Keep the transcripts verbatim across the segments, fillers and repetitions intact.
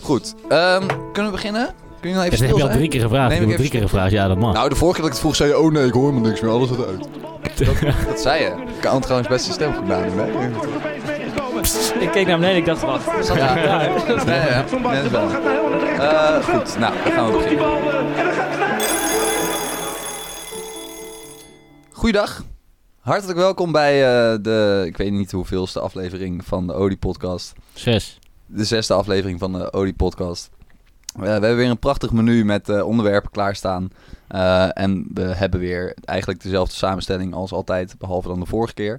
Goed, um, kunnen we beginnen? Kun je nou even Dat heb je al drie keer gevraagd. Nee, ik heb al drie keer gevraagd, ja dat mag. Nou, de vorige keer dat ik het vroeg zei je, oh nee, ik hoor helemaal niks meer, alles gaat uit. dat, dat zei je. Ik kan trouwens best de stem goed nadoen, hè? Ik keek naar beneden en ik dacht, wacht, er zat ja. er daar. Nee, ja, nee, dat wel. Uh, goed, nou, dan gaan we beginnen. Goeiedag. Hartelijk welkom bij uh, de, ik weet niet hoeveelste aflevering van de Odi-podcast. Zes. De zesde aflevering van de Odi-podcast. Uh, we hebben weer een prachtig menu met uh, onderwerpen klaarstaan. Uh, en we hebben weer eigenlijk dezelfde samenstelling als altijd, behalve dan de vorige keer.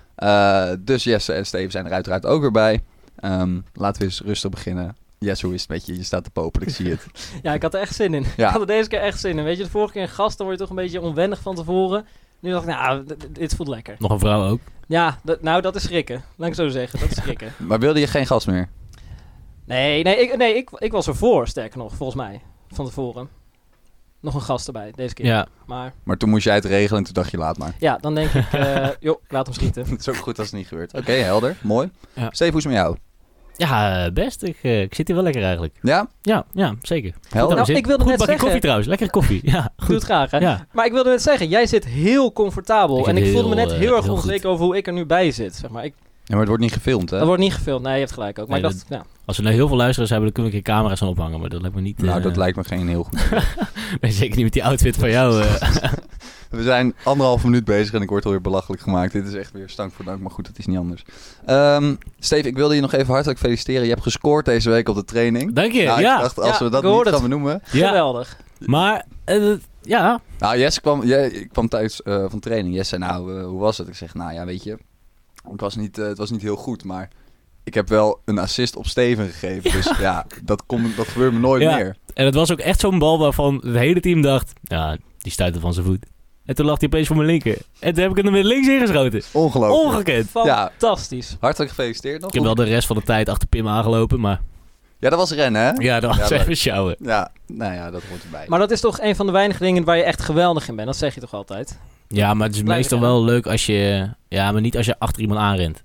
Uh, dus Jesse en Steven zijn er uiteraard ook weer bij. Um, laten we eens rustig beginnen. Jesse, hoe is het met je? Je staat te popelen, ik zie het. Ja, ik had er echt zin in. Ja. Ik had er deze keer echt zin in. Weet je, de vorige keer een gast, dan word je toch een beetje onwennig van tevoren. Nu dacht ik, nou, d- d- dit voelt lekker. Nog een vrouw ook? Ja, d- nou, dat is schrikken. Laat ik zo zeggen, dat is schrikken. Maar wilde je geen gast meer? Nee, nee, ik, nee ik, ik was ervoor, sterker nog, volgens mij. Van tevoren. Nog een gast erbij, deze keer. Ja. Maar, Maar toen moest jij het regelen en toen dacht je, laat maar. ja, dan denk ik, uh, joh, laat hem schieten. Het is ook goed als het niet gebeurt. Oké, okay, helder. Mooi. Ja. Steven, hoe is het met jou? Ja, best. Ik, uh, ik zit hier wel lekker eigenlijk. Ja? Ja, ja zeker. Helder. Nou, ik wilde goed net bakje zeggen... koffie trouwens. Lekkere koffie. Ja, Ik doe goed. het graag, hè? Ja. Maar ik wilde net zeggen, jij zit heel comfortabel. Ik en zit ik voelde me heel, net uh, heel erg heel onzeker goed. over hoe ik er nu bij zit. Zeg maar. ik, Ja, maar het wordt niet gefilmd, hè? dat wordt niet gefilmd. Nee, je hebt gelijk ook. Maar Nee, ik dacht, ja. Als we nou heel veel luisteraars hebben, dan kunnen we een keer camera's aan ophangen. Maar dat lijkt me niet... Nou, uh, dat lijkt me geen heel goed. nee, zeker niet met die outfit van jou. Uh. We zijn anderhalve minuut bezig en ik word alweer belachelijk gemaakt. Dit is echt weer stank voor dank, maar goed, het is niet anders. Um, Steven, ik wilde je nog even hartelijk feliciteren. Je hebt gescoord deze week op de training. Dank je. Nou, ja. ik dacht, als Ja, we dat ik hoorde niet gaan het. benoemen... ja. Geweldig. Maar, uh, ja... Nou, Jesse kwam, jij, kwam thuis uh, van training. Jesse zei, nou, uh, hoe was het? Ik zeg, nou ja, weet je, het was niet, uh, het was niet heel goed, maar ik heb wel een assist op Steven gegeven. Dus ja, dat, kom, dat gebeurt me nooit Ja. meer. En het was ook echt zo'n bal waarvan het hele team dacht... Ja, die stuitte van zijn voet. En toen lag hij opeens voor mijn linker. En toen heb ik hem er met links ingeschoten. Ongelooflijk. Ongekend. Ja. Fantastisch. Hartelijk gefeliciteerd nog. Ik heb wel de rest van de tijd achter Pim aangelopen, maar... Ja, dat was rennen, hè? Ja, dat was Ja, even leuk. sjouwen. Ja, nou ja, dat hoort erbij. Maar dat is toch een van de weinige dingen waar je echt geweldig in bent. Dat zeg je toch altijd? Ja, maar het is Blijf meestal rennen. wel leuk als je... Ja, maar niet als je achter iemand aanrent.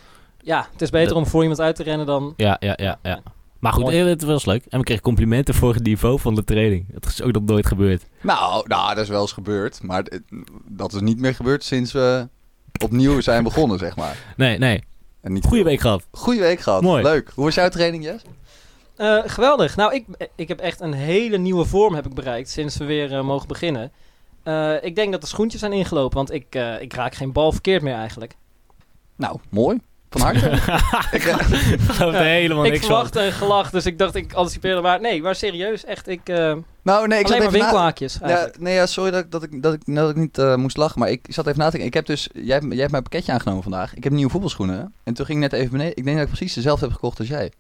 Ja, het is beter Dat- om voor iemand uit te rennen dan... Ja, ja, ja, ja. Maar goed, Mooi. eh, het was leuk. En we kregen complimenten voor het niveau van de training. Dat is ook nog nooit gebeurd. Nou, nou, dat is wel eens gebeurd. Maar het- dat is niet meer gebeurd sinds we opnieuw zijn begonnen, zeg maar. Nee, nee. En niet Goeie week gehad. Goeie week gehad. Mooi. Leuk. Hoe was jouw training, Jess? Uh, geweldig. Nou, ik, ik heb echt een hele nieuwe vorm heb ik bereikt sinds we weer uh, mogen beginnen. Uh, ik denk dat de schoentjes zijn ingelopen, want ik, uh, ik raak geen bal verkeerd meer eigenlijk. Nou, mooi. Van harte. ik, uh, Ik geloof er helemaal ik niks van. verwachtte een gelach, dus ik dacht ik anticipeerde. Maar nee, maar serieus, echt. Ik, uh, nou, nee, ik alleen zat maar even na... winkelhaakjes Ja, eigenlijk. nee, ja, sorry dat, ik- dat, ik, dat, ik, dat ik niet uh, moest lachen, maar ik zat even na te denken. Ik heb dus, jij, hebt- jij hebt mijn pakketje aangenomen vandaag. Ik heb nieuwe voetbalschoenen. En toen ging ik net even beneden. Ik denk dat ik precies dezelfde heb gekocht als jij.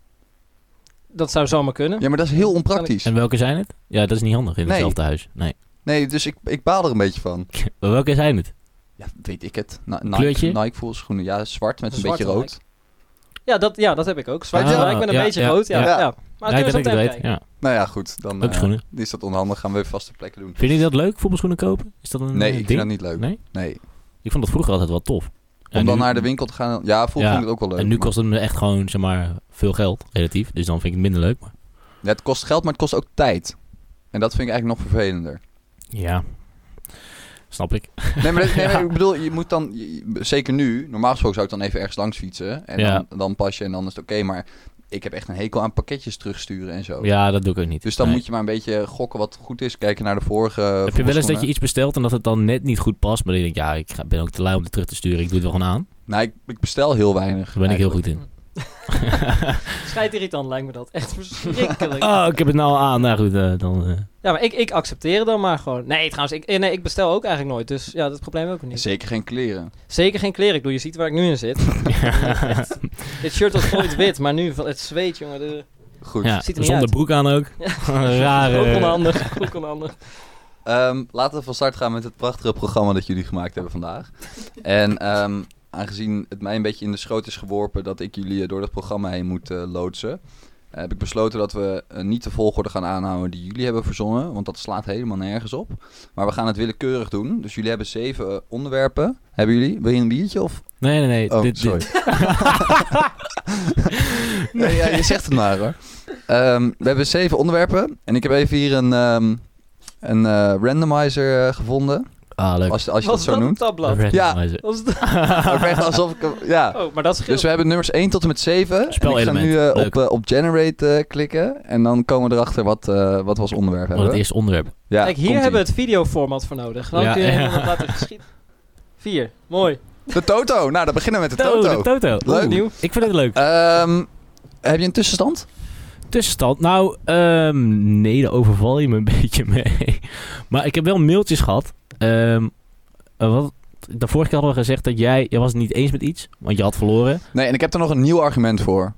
Dat zou zomaar kunnen. Ja, maar dat is heel onpraktisch. En welke zijn het? Ja, dat is niet handig in Nee. hetzelfde huis. Nee. Nee, dus ik, ik baal er een beetje van. Maar welke zijn het? Ja, weet ik het. Na, Nike, Kleurtje? Nike voetbalschoenen. Ja, zwart met een, Een beetje zwarte rood. Ja, dat, ja, dat heb ik ook. Zwart Ah, gelijk met een ja, beetje ja, rood. Ja, ja. ja. Ja. Maar Ja, het dat is ik ook het even weet. kijken. Ja. Nou ja, goed. Dan Ook uh, schoenen. is dat onhandig. Gaan we even vaste plekken doen. Vind je dat leuk, voetbalschoenen kopen? Is dat een Nee, eh, ik ding? vind dat niet leuk. Nee? Nee. Ik vond dat vroeger altijd wel tof. Om En dan nu- naar de winkel te gaan. Ja, vroeger Ja, vond ik het ook wel leuk. En nu maar- kost het me echt gewoon, zeg maar, veel geld, relatief. Dus dan vind ik het minder leuk. Maar... Ja, het kost geld, maar het kost ook tijd. En dat vind ik eigenlijk nog vervelender. Ja, snap ik. Nee, maar, dat- nee, Ja. maar ik bedoel, je moet dan... je- zeker nu, normaal gesproken zou ik dan even ergens langs fietsen. En Ja. dan, dan pas je en dan is het oké. maar ik heb echt een hekel aan pakketjes terugsturen en zo. Ja, dat doe ik ook niet. Dus dan Nee. moet je maar een beetje gokken wat goed is. Kijken naar de vorige Heb je wel eens dat voetbalschoenen. je iets bestelt en dat het dan net niet goed past, maar dan denk je, ja, ik ga- ben ook te lui om het terug te sturen, ik doe het wel gewoon aan. Nou, ik, ik bestel heel weinig. Daar ben ik heel eigenlijk. goed in. Scheidirritant lijkt me dat. Echt verschrikkelijk. Oh, ik heb het nou al aan. Nou goed, uh, dan... Uh... Ja, maar ik, ik accepteer het dan maar gewoon. Nee, trouwens, ik, nee, ik bestel ook eigenlijk nooit. Dus ja, dat probleem ook niet. Zeker geen kleren. Zeker geen kleren. Ik bedoel, je ziet waar ik nu in zit. Echt, dit shirt was ooit wit, maar nu van het zweet, jongen. De, Goed. Ja, Ziet er niet zonder uit. broek aan ook. Rare... Ook onhandig. Ook onhandig. Um, laten we van start gaan met het prachtige programma dat jullie gemaakt hebben vandaag. En um, aangezien het mij een beetje in de schoot is geworpen dat ik jullie door dat programma heen moet uh, loodsen, uh, heb ik besloten dat we uh, niet de volgorde gaan aanhouden die jullie hebben verzonnen, want dat slaat helemaal nergens op. Maar we gaan het willekeurig doen. Dus jullie hebben zeven uh, onderwerpen. Hebben jullie? Wil je een biertje of? Nee, nee, nee. Oh, dit, sorry. dit- nee, ja, je zegt het maar hoor. um, we hebben zeven onderwerpen. En ik heb even hier een, um, een uh, randomizer uh, gevonden. Ah, leuk. Als, als je Was dat zo dat noemt. een tabblad? Randomizer. Was dat- Ook echt alsof ik... hem- Ja. Oh, maar dat scheelt. Dus we hebben nummers één tot en met zeven. En ik ga Spelelement. nu uh, Leuk. op, uh, op Generate uh, klikken. En dan komen we erachter wat, uh, wat we als onderwerp Oh, hebben. het eerste onderwerp. Ja, Kijk, hier komt-ie. hebben we het videoformat voor nodig. Dan Ja, kun je ja. helemaal laten geschieden. Vier. Mooi. De Toto. Nou, dan beginnen we met de Oh, Toto. de Toto. Leuk. Oeh, Nieuw. Ik vind het leuk. Um, heb je een tussenstand? Tussenstand? Nou, ehm, nee, daar overval je me een beetje mee. Maar ik heb wel mailtjes gehad. Ehm, uh, wat, de vorige keer hadden we gezegd dat jij... Je was het niet eens met iets, want je had verloren. Nee, en ik heb er nog een nieuw argument voor.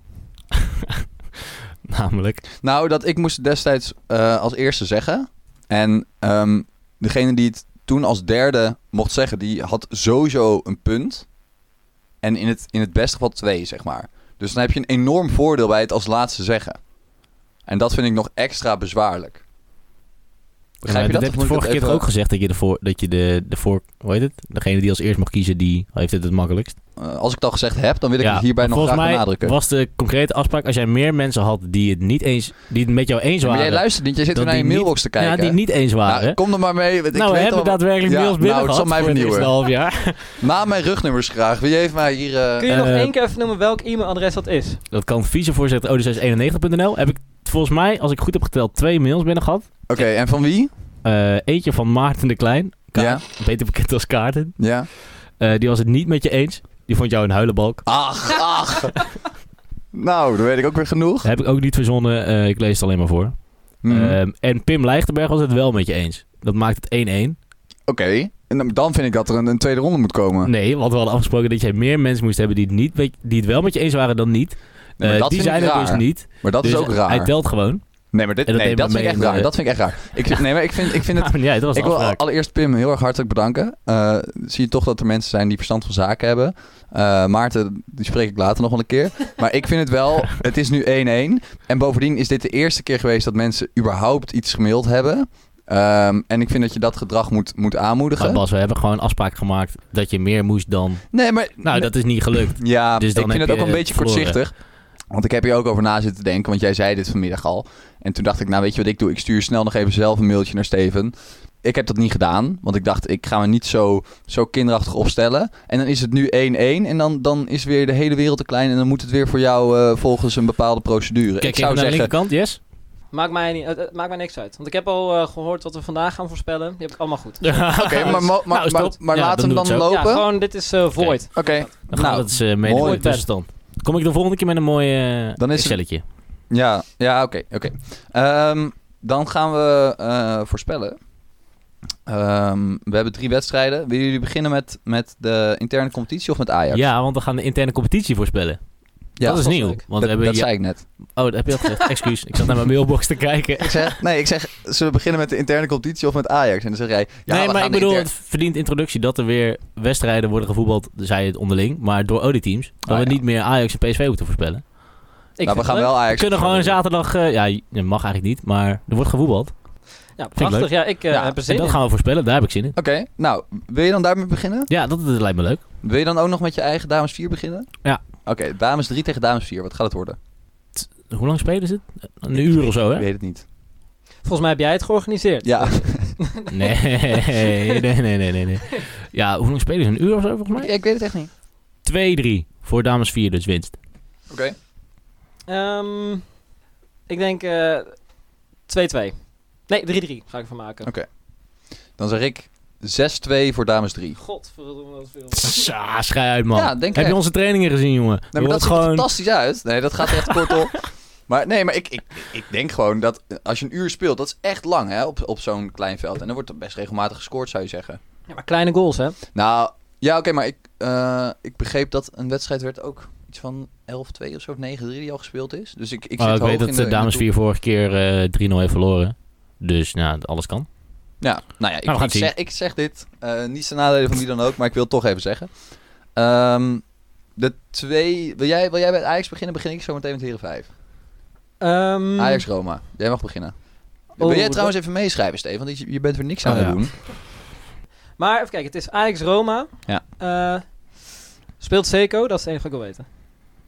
Namelijk... Nou, dat ik moest destijds uh, als eerste zeggen. En um, degene die het toen als derde mocht zeggen, die had sowieso een punt. En in het, in het beste geval twee, zeg maar. Dus dan heb je een enorm voordeel bij het als laatste zeggen. En dat vind ik nog extra bezwaarlijk. Begrijp je dat dat? heb Of ik de moet ik vorige het keer even- ook gezegd dat je de voor, dat je de, de voor, hoe heet het? Degene die als eerst mag kiezen, die heeft het het makkelijkst. Uh, als ik het al gezegd heb, dan wil ik Ja, het hierbij nog volgens graag mij benadrukken. was de concrete afspraak, als jij meer mensen had die het niet eens, die het met jou eens Ja, maar waren. jij luistert niet, jij zit dat weer naar je die mailbox te kijken. Ja, die niet eens waren. Nou, kom er maar mee. want Ik nou, we weet hebben al- daadwerkelijk Ja, mails binnen nou, het zal gehad mij voor het eerste vernieuwen. half jaar. Na mijn rugnummers graag. Wil je even mij hier... uh, Kun je nog Eh, één keer even noemen welk e-mailadres dat is? Dat kan vicevoorzitter odysseus eenennegentig punt n l. Heb ik volgens mij, als ik goed heb geteld, twee mails binnen gehad. Oké, okay, en van wie? Uh, eentje van Maarten de Klein. Ka- Ja. Beter bekend als Kaarten. Ja. Uh, die was het niet met je eens. Die vond jou een huilenbalk. Ach, ach. Nou, dan weet ik ook weer genoeg. Dat heb ik ook niet verzonnen. Uh, ik lees het alleen maar voor. Hmm. Um, en Pim Lijchtenberg was het wel met je eens. Dat maakt het één-één. Oké, okay. En dan- dan vind ik dat er een, een tweede ronde moet komen. Nee, want we hadden afgesproken dat jij meer mensen moest hebben die het, niet met, die het wel met je eens waren dan niet. Nee, maar Uh, dat die vind zijn ik er raar. dus niet. Maar dat Dus is ook raar. Hij telt gewoon. Nee, maar dit, En dat nee, neem dat ik vind ik mee echt in raar. de- Dat vind ik echt raar. Ik vind, nee, maar ik vind, ik vind het... Ah, maar ja, dat was de Ik wil afspraak. allereerst Pim heel erg hartelijk bedanken. Uh, zie je toch dat er mensen zijn die verstand van zaken hebben. Uh, Maarten, die spreek ik later nog wel een keer. Maar ik vind het wel, het is nu één-één. En bovendien is dit de eerste keer geweest dat mensen überhaupt iets gemaild hebben. Um, en ik vind dat je dat gedrag moet, moet aanmoedigen. Maar Bas, we hebben gewoon afspraak gemaakt dat je meer moest dan... Nee, maar... Nou, dat is niet gelukt. Ja, Dus dan ik vind heb het ook je een beetje verloren. kortzichtig. Want ik heb hier ook over na zitten denken, want jij zei dit vanmiddag al. En toen dacht ik, nou weet je wat ik doe? Ik stuur snel nog even zelf een mailtje naar Steven. Ik heb dat niet gedaan, want ik dacht, ik ga me niet zo, zo kinderachtig opstellen. En dan is het nu één-één en dan, dan is weer de hele wereld te klein... en dan moet het weer voor jou uh, volgens een bepaalde procedure. Kijk ik zou even naar de zeggen, linkerkant, yes? Maakt mij, niet, het, het maakt mij niks uit. Want ik heb al uh, gehoord wat we vandaag gaan voorspellen. Die heb ik allemaal goed. oké, okay, maar, mo- maar, Nou, maar, stop. maar Ja, laten dan we doe dan ik zo. Ja, lopen. gewoon dit is uh, void. Oké, okay. Dan gaan we nou, dat eens uh, mee mooi. in de tussenstand. Kom ik de volgende keer met een mooi uh, Dan is het- Excelletje. ja, ja oké. Okay, okay. um, dan gaan we uh, voorspellen. Um, we hebben drie wedstrijden. Willen jullie beginnen met, met de interne competitie of met Ajax? Ja, want we gaan de interne competitie voorspellen. Ja, dat is dat is nieuw. leuk. Want dat we hebben dat ja- zei ik net. Oh, dat heb je dat gezegd. Excuus. Ik zat naar mijn mailbox te kijken. Ik zeg, nee, ik zeg, zullen we beginnen met de interne competitie of met Ajax? En dan zeg jij, ja, nee, we maar gaan ik de bedoel, inter- het verdient introductie dat er weer wedstrijden worden gevoetbald, zei het onderling, maar door O D I-teams. Dat Ah, we ja. niet meer Ajax en P S V moeten voorspellen. Ik Nou, we vind gaan het wel leuk. We Ajax. kunnen gewoon zaterdag, uh, ja, dat mag eigenlijk niet, maar er wordt gevoetbald. Ja, ik prachtig. leuk. Ja, ik uh, Ja, heb er En zin dat in. gaan we voorspellen, daar heb ik zin in. Oké, okay, nou, wil je dan daarmee beginnen? Ja, dat, dat lijkt me leuk. Wil je dan ook nog met je eigen dames vier beginnen? Ja. Oké, okay, dames drie tegen dames vier. Wat gaat het worden? Hoe lang spelen ze het? Een uur of zo, Ik hè? weet het niet. Volgens mij heb jij het georganiseerd. Ja. Nee, nee, nee, nee, nee, nee. Ja, hoe lang spelen ze? Een uur of zo, volgens mij? Ik weet het echt niet. twee drie voor dames vier, dus winst. Oké. Okay. Um, ik denk uh, twee-twee. Nee, drie-drie ga ik ervan maken. Oké. Okay. Dan zeg ik zes twee voor dames drie. Godverdomme wat veel. Sa, schei uit, man. Ja, denk heb echt. je onze trainingen gezien, jongen? Nee, maar dat ziet er fantastisch uit. Nee, dat gaat echt kort op. Maar nee, maar ik, ik, ik denk gewoon dat als je een uur speelt, dat is echt lang hè, op, op zo'n klein veld. En dan wordt er best regelmatig gescoord, zou je zeggen. Ja, maar kleine goals, hè? Nou, ja, oké, okay, maar ik, uh, ik begreep dat een wedstrijd werd ook iets van elf twee of zo, of negen drie die al gespeeld is. Dus ik, ik zit oh, ik hoog weet dat in de, de dames in vier vorige keer uh, drie nul heeft verloren. Dus, nou, alles kan. Ja, nou ja, ik, nou, ik, zeg, ik zeg dit. Uh, niet ten nadele van wie dan ook, maar ik wil het toch even zeggen. Um, de twee... Wil jij, wil jij bij Ajax beginnen? Begin ik zo meteen met Heren vijf. Um, Ajax-Roma. Jij mag beginnen. Oh, wil jij trouwens dat... even meeschrijven, Steven? Want je, je bent er niks aan oh, het ja. doen. Maar even kijken, het is Ajax-Roma. Ja. Uh, speelt Seco, dat is het enige wat ik wil weten.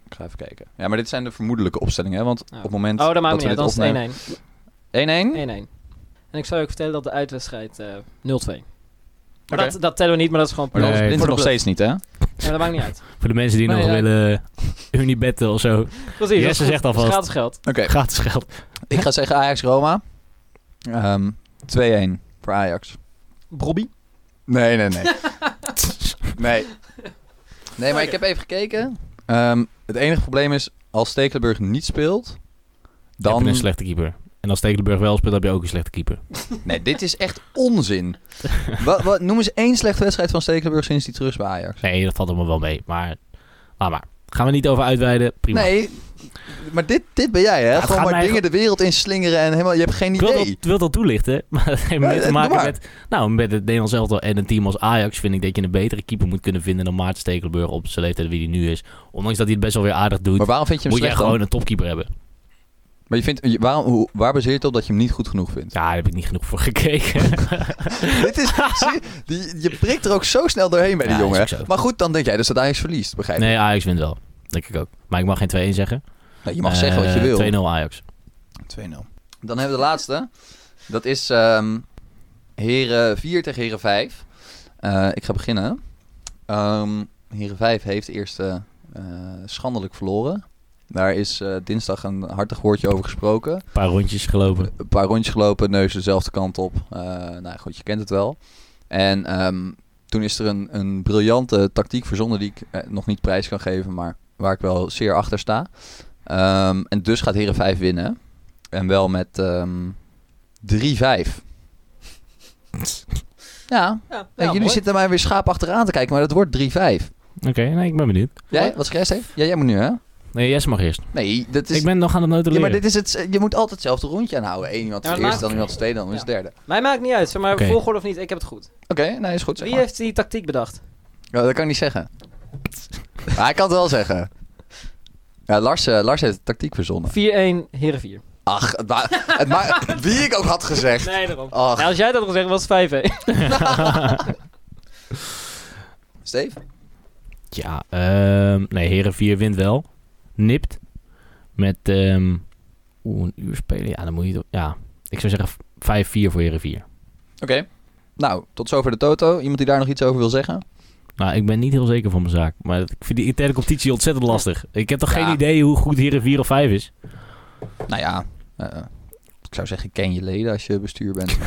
Ik ga even kijken. Ja, maar dit zijn de vermoedelijke opstellingen, hè? Want Oh. op het moment Oh, dat maakt dat we niet dit uit. Dan is het opnemen... één-één. één-één? één-één. En ik zou je ook vertellen dat de uitwedstrijd uh, nul-twee. Maar Oké. dat, dat tellen we niet, maar dat is gewoon... Maar dan Nee, wint voor er de nog bluff. steeds niet, hè? Ja, dat maakt niet uit. Voor de mensen die Nee, nog ja. willen Unibetten of zo. Precies, Jesse dat is zegt goed. alvast. Dat is gratis geld. Oké, Gratis geld. ik ga zeggen Ajax-Roma. Ehm twee-één voor Ajax. Brobby? Nee, nee, nee. nee. Nee, maar Oké. ik heb even gekeken. Ehm, het enige probleem is, als Stekelenburg niet speelt, Dan heb dan... je een slechte keeper. En als Stekelenburg wel speelt, heb je ook een slechte keeper. Nee, dit is echt onzin. wat, wat, noem eens één slechte wedstrijd van Stekelenburg sinds die terug is bij Ajax. Nee, dat valt allemaal wel mee. Maar, laat maar. Gaan we niet over uitweiden. Prima. Nee, maar dit, dit ben jij, hè? het Gewoon gaat maar mij dingen de wereld in slingeren en helemaal, je hebt geen Ik wil idee. dat, wil dat toelichten, maar dat heeft meer Ja, te doe maken maar. met... Nou, met het Nederlands elftal en een team als Ajax vind ik dat je een betere keeper moet kunnen vinden dan Maarten Stekelenburg op zijn leeftijd wie hij nu is. Ondanks dat hij het best wel weer aardig doet, Maar waarom vind je hem moet je slecht gewoon dan? een topkeeper hebben. Maar je vindt, je- waarom, hoe, waar baseer je het op dat je hem niet goed genoeg vindt? Ja, daar heb ik niet genoeg voor gekeken. Dit is, zie je, die, je prikt er ook zo snel doorheen bij die Ja, jongen. is hè? ook zo. Maar goed, dan denk jij dus dat Ajax verliest, begrijp je? Nee, Ajax wint wel. Denk ik ook. Maar ik mag geen twee-één zeggen. Nee, je mag zeggen wat je Eh, wil. twee-nul Ajax. twee-nul. Dan hebben we de laatste. Dat is ehm Heren vier tegen Heren vijf. Eh, ik ga beginnen. Ehm Heren vijf heeft eerst eh, eh, schandelijk verloren. Daar is eh, dinsdag een hartig woordje over gesproken. Een paar rondjes gelopen. Een paar rondjes gelopen, neus dezelfde kant op. Uh, nou goed, je kent het wel. En ehm, toen is er een, een briljante tactiek verzonnen die ik eh, nog niet prijs kan geven, maar waar ik wel zeer achter sta. Um, en dus gaat Heren vijf winnen. En wel met um, drie vijf. Ja, Ja, en ja, jullie mooi. zitten mij weer schaap achteraan te kijken, maar dat wordt drie vijf. Oké, nee, ik ben benieuwd. Jij, wat zeg jij, Steve? Ja, jij moet nu, hè? Nee, Jesse mag eerst. Nee, dat is... Ik ben nog aan het ja, notuleren. maar dit is het, je moet altijd hetzelfde rondje aanhouden. Eén iemand Ja, is maar eerste, maakt- dan iemand is tweede, dan is Ja. derde. Mij maakt niet uit, zeg maar Oké. volgorde of niet, ik heb het goed. Oké, okay, nee, is goed. Zeg Wie maar. heeft die tactiek bedacht? Ja, dat kan ik niet zeggen. Maar hij kan het wel zeggen. Ja, Lars, uh, Lars heeft de tactiek verzonnen. vier-één, Heren vier. Ach, het ma- het ma- wie ik ook had gezegd. Nee, daarom. Ach, Nou, als jij dat had gezegd, was het vijf-één. Steve? Ja, ehm nee, Heren vier wint wel. Nipt. Met ehm oeh, een uur spelen. Ja, dan moet je... toch- Ja, ik zou zeggen vijf vier voor Heren vier. Oké. Okay. Nou, tot zover de Toto. Iemand die daar nog iets over wil zeggen? Nou, ik ben niet heel zeker van mijn zaak. Maar ik vind die interne competitie ontzettend lastig. Ik heb toch Ja. geen idee hoe goed Heren vier of vijf is? Nou ja, uh, ik zou zeggen ken je leden als je bestuur bent.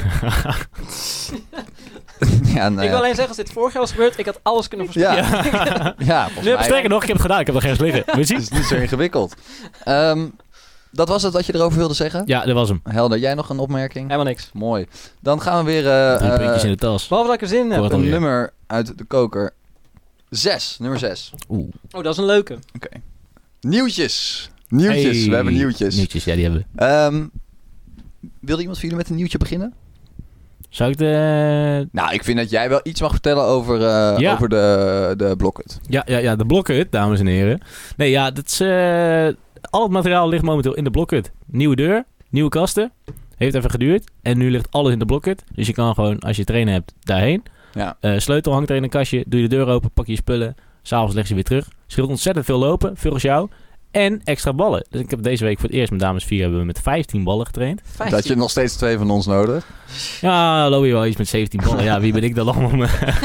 ja, nou Ik wil ja. alleen zeggen, als dit vorig jaar was gebeurd, ik had alles kunnen voorspellen. Ja, ja volgens Nee, mij sterker nog, ik heb het gedaan. Ik heb nog ergens liggen. Moet je het zien? is niet zo ingewikkeld. Um, dat was het wat je erover wilde zeggen? Ja, dat was hem. Helder, jij nog een opmerking? Helemaal niks. Mooi. Dan gaan we weer uh, Drie puntjes in uh, de tas. Behalve dat ik er zin in Voor heb. het een alweer. nummer uit de koker. Zes, nummer zes. Oeh. Oh, dat is een leuke. Nieuwtjes. Nieuwtjes, Hey. we hebben nieuwtjes. Nieuwtjes, ja, die hebben we. Um, wilde iemand van jullie met een nieuwtje beginnen? Zou ik de... Nou, ik vind dat jij wel iets mag vertellen over, uh, Ja. over de, de Blokhut. Ja, ja, ja, de blokhut, dames en heren. Nee, ja, dat is... eh, al het materiaal ligt momenteel in de blokhut. Nieuwe deur, nieuwe kasten. Heeft even geduurd. En nu ligt alles in de blokhut. Dus je kan gewoon, als je trainen hebt, daarheen. Ja. Uh, sleutel hangt er in een kastje. Doe je de deur open, pak je je spullen. S'avonds leg je weer terug. Scheelt ontzettend veel lopen, veel als jou. En extra ballen. Dus ik heb deze week voor het eerst met dames vier hebben we met vijftien ballen getraind. vijftien. Dat je nog steeds twee van ons nodig. Ja, loop je wel iets met zeventien ballen. Ja, wie ben ik dan allemaal?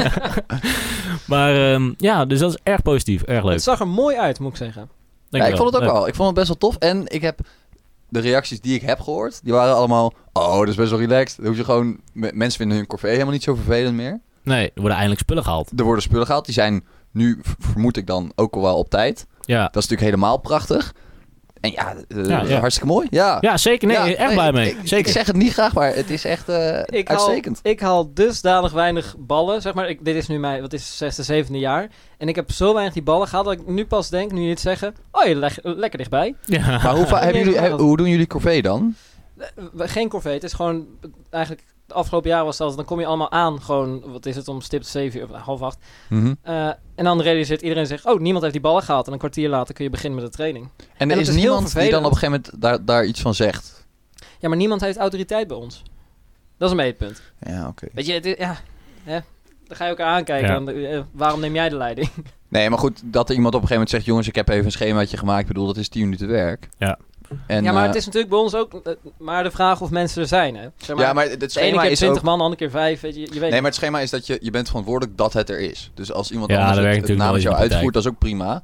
maar um, ja, dus dat is erg positief. Erg leuk. Het zag er mooi uit, moet ik zeggen. Ja, ik vond het ook wel. Ik vond het best wel tof. En ik heb de reacties die ik heb gehoord, die waren allemaal... Oh, dat is best wel relaxed. Dan hoef je gewoon... m- Mensen vinden hun corvée helemaal niet zo vervelend meer. Nee, er worden eindelijk spullen gehaald. Er worden spullen gehaald. Die zijn nu, v- vermoed ik dan, ook al wel op tijd. Ja, Dat is natuurlijk helemaal prachtig. En ja, uh, Ja, ja. hartstikke mooi. Ja, ja zeker. Nee, Ja, echt nee, blij mee. Ik, zeker. ik zeg het niet graag, maar het is echt uh, Ik haal, uitstekend. ik haal dusdanig weinig ballen. Zeg maar, ik, dit is nu mijn, wat is het, zesde, zevende jaar. En ik heb zo weinig die ballen gehaald dat ik nu pas denk, nu je dit zeggen... Oh, je leg, lekker dichtbij. ja. Maar hoe, va- hebben jullie, he- hoe doen jullie corvée dan? Eh, we- Geen corvée. Het is gewoon... Eigenlijk, de afgelopen jaar was het zelfs... Dan kom je allemaal aan, gewoon... Wat is het, om stipt zeven uur of half acht. Mm-hmm. Uh, en dan realiseert iedereen zich... Oh, niemand heeft die ballen gehaald. En een kwartier later kun je beginnen met de training. En er het is, is heel niemand die dan vervelend. op een gegeven moment daar, daar iets van zegt. Ja, maar niemand heeft autoriteit bij ons. Dat is een beetje het punt. Ja, oké. Weet je, het is- ja... Hè, dan ga je elkaar aankijken. Ja. En, uh, waarom neem jij de leiding? Nee, maar goed, dat er iemand op een gegeven moment zegt... jongens, ik heb even een schemaatje gemaakt. Ik bedoel, dat is tien minuten werk. Ja. En, ja, maar uh, het is natuurlijk bij ons ook uh, maar de vraag of mensen er zijn. Hè? Zeg maar, ja, maar het de ene schema keer is twintig ook... man, de andere keer vijf. Weet je, je weet Nee, maar het schema is dat je, je bent verantwoordelijk dat het er is. Dus als iemand Ja, anders dat werkt het, het natuurlijk namens wel jou in de uitvoert, dat is ook prima.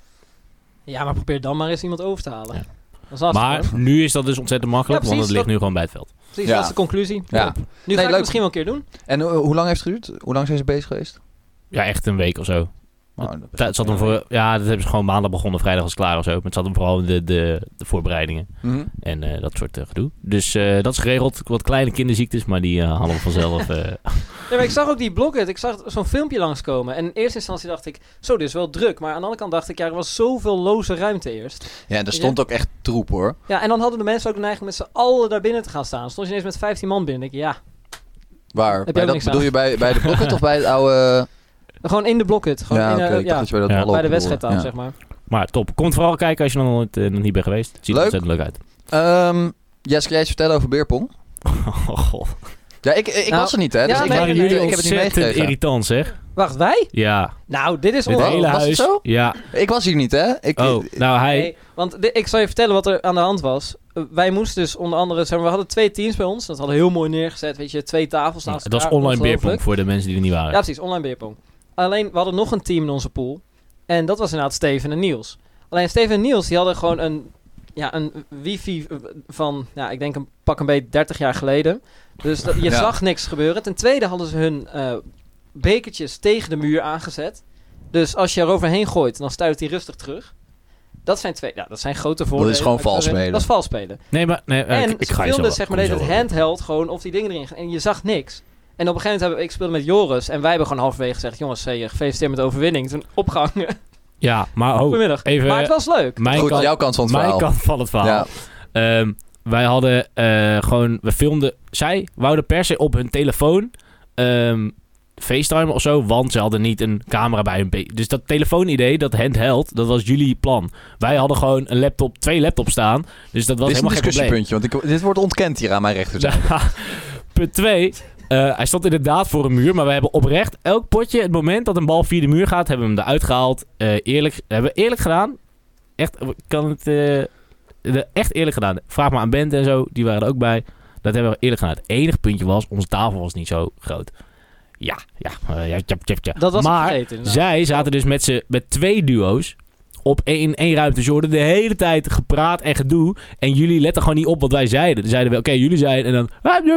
Ja, maar probeer dan maar eens iemand over te halen. Ja. Dat is lastig, Maar hoor. nu is dat dus ontzettend makkelijk, Ja, want precies, het ligt dat- nu gewoon bij het veld. Precies, Ja. dat is de conclusie. Ja. Top. Nu Nee, ga ik leuk. het misschien wel een keer doen. En uh, hoe lang heeft het geduurd? Hoe lang zijn ze bezig geweest? Ja, echt een week of zo. Oh, Dat- dat is- Dat het zat hem voor, ja, dat hebben ze gewoon maandag begonnen, vrijdag was het klaar of zo. Maar het zat hem vooral in de, de, de voorbereidingen Mhm. en eh, dat soort eh, gedoe. Dus eh, dat is geregeld. Wat kleine kinderziektes, maar die uh, hadden we vanzelf. uh, Ja, maar ik zag ook die Blocket. Ik zag zo'n filmpje langskomen. En in eerste instantie dacht ik, zo, dit is wel druk. Maar aan de andere kant dacht ik, ja, er was zoveel loze ruimte eerst. Ja, en er stond ook echt troep, hoor. Ja, en dan hadden de mensen ook de neiging met z'n allen daar binnen te gaan staan. Stond je ineens met vijftien man binnen. Ik, ja, Waar? je Bij ook dat, niks bedoel aan. je bij, bij de Blocket of bij het oude... gewoon in de Blocket. Gewoon Ja, in, oké. eh, Ik ja, dacht dat je bij dat Ja. ballen bij de bedoelde. wedstrijdtafel, Ja. zeg maar. maar top. Komt vooral kijken als je nog nooit uh, nog niet bent geweest. Het ziet er Leuk. ontzettend leuk uit. Ehm Jess, kan jij iets vertellen over beerpong? Oh god. Ja, ik, ik Nou, was er niet, hè? Dus ja, ik, nee, heb, nee, het niet- nee, ik heb het niet Ontzettend meegekregen. irritant zeg. Wacht, wij? Ja. Nou, dit is Dit on- hele was het huis. zo? Ja. Ik was hier niet, hè? Ik, Oh, nou hij... Nee, want di- ik zal je vertellen wat er aan de hand was. Uh, wij moesten dus onder andere, zeg maar, we hadden twee teams bij ons. Dat hadden we heel mooi neergezet, weet je, twee tafels naast Het was elkaar, online ongelooflijk. beerpong voor de mensen die er niet waren. Ja, precies, online beerpong. Alleen, we hadden nog een team in onze pool. En dat was inderdaad Steven en Niels. Alleen Steven en Niels, die hadden gewoon een, ja, een wifi van, ja, ik denk een pak een beetje dertig jaar geleden. Dus dat, je Ja. zag niks gebeuren. Ten tweede hadden ze hun uh, bekertjes tegen de muur aangezet. Dus als je er overheen gooit, dan stuit hij rustig terug. Dat zijn twee, ja, dat zijn grote voordelen. is gewoon Ik zou vals zeggen, spelen. Dat is vals spelen. Nee, maar... Nee, uh, En ik, ik ze ga je filmden zo- zeg maar kom deze zo het op. handheld gewoon of die dingen erin gaan. En je zag niks. En op een gegeven moment hebben we, ik speelde met Joris en wij hebben gewoon halverwege gezegd, jongens, hey, gefeliciteerd met de overwinning. Toen opgehangen. Ja, maar oh, Goedemiddag. even... Maar het was leuk. Mijn Goed, kant, jouw kant van het mijn verhaal. kant van het verhaal. Ja. Ehm, wij hadden eh, gewoon... We filmden... Zij wouden per se op hun telefoon... ehm FaceTime of zo, want ze hadden niet een camera bij hun... be- Dus dat telefoonidee, dat handheld, dat was jullie plan. Wij hadden gewoon een laptop, twee laptops staan. Dus dat was Dit is een helemaal geen probleem. discussiepuntje, want ik, dit wordt ontkend hier aan mijn rechterzijde. Ja, punt twee. Uh, hij stond inderdaad voor een muur, maar we hebben oprecht elk potje, het moment dat een bal via de muur gaat, hebben we hem eruit gehaald. Uh, eerlijk, hebben we eerlijk gedaan. Echt, kan het, uh, de, echt eerlijk gedaan. Vraag maar aan Bente en zo, die waren er ook bij. Dat hebben we eerlijk gedaan. Het enige puntje was, onze tafel was niet zo groot. Ja, ja, uh, ja, tjap, tjap, tjap. Dat was maar ik vergeten. inderdaad. zij zaten dus met, z'n- met twee duo's op één, één ruimte. Ze hoorden de hele tijd gepraat en gedoe. En jullie letten gewoon niet op wat wij zeiden. Dan zeiden we, oké, jullie zeiden... En dan...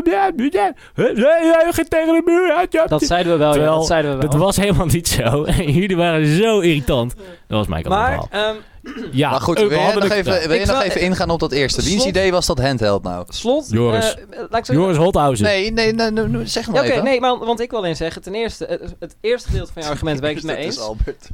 Geen tegen de muur. Dat zeiden we wel, ja, Terwijl, dat zeiden we wel. Dat was helemaal niet zo. En jullie waren zo irritant. Dat was mijn kant van het maar, verhaal. ehm Ja, Maar goed, uh, we wil je hadden nog een- even, ja. wil je Ik nog zou- even ingaan op dat eerste? Wiens Slot- idee was dat handheld nou? slot... Joris. eh, laat ik zeggen... Joris Holthausen. Nee, nee, nee, nee, nee, zeg Ja, maar oké, even. nee, maar, want ik wil alleen zeggen, ten eerste, het, het eerste gedeelte van je argument ben ik het mee Dat is eens. Albert.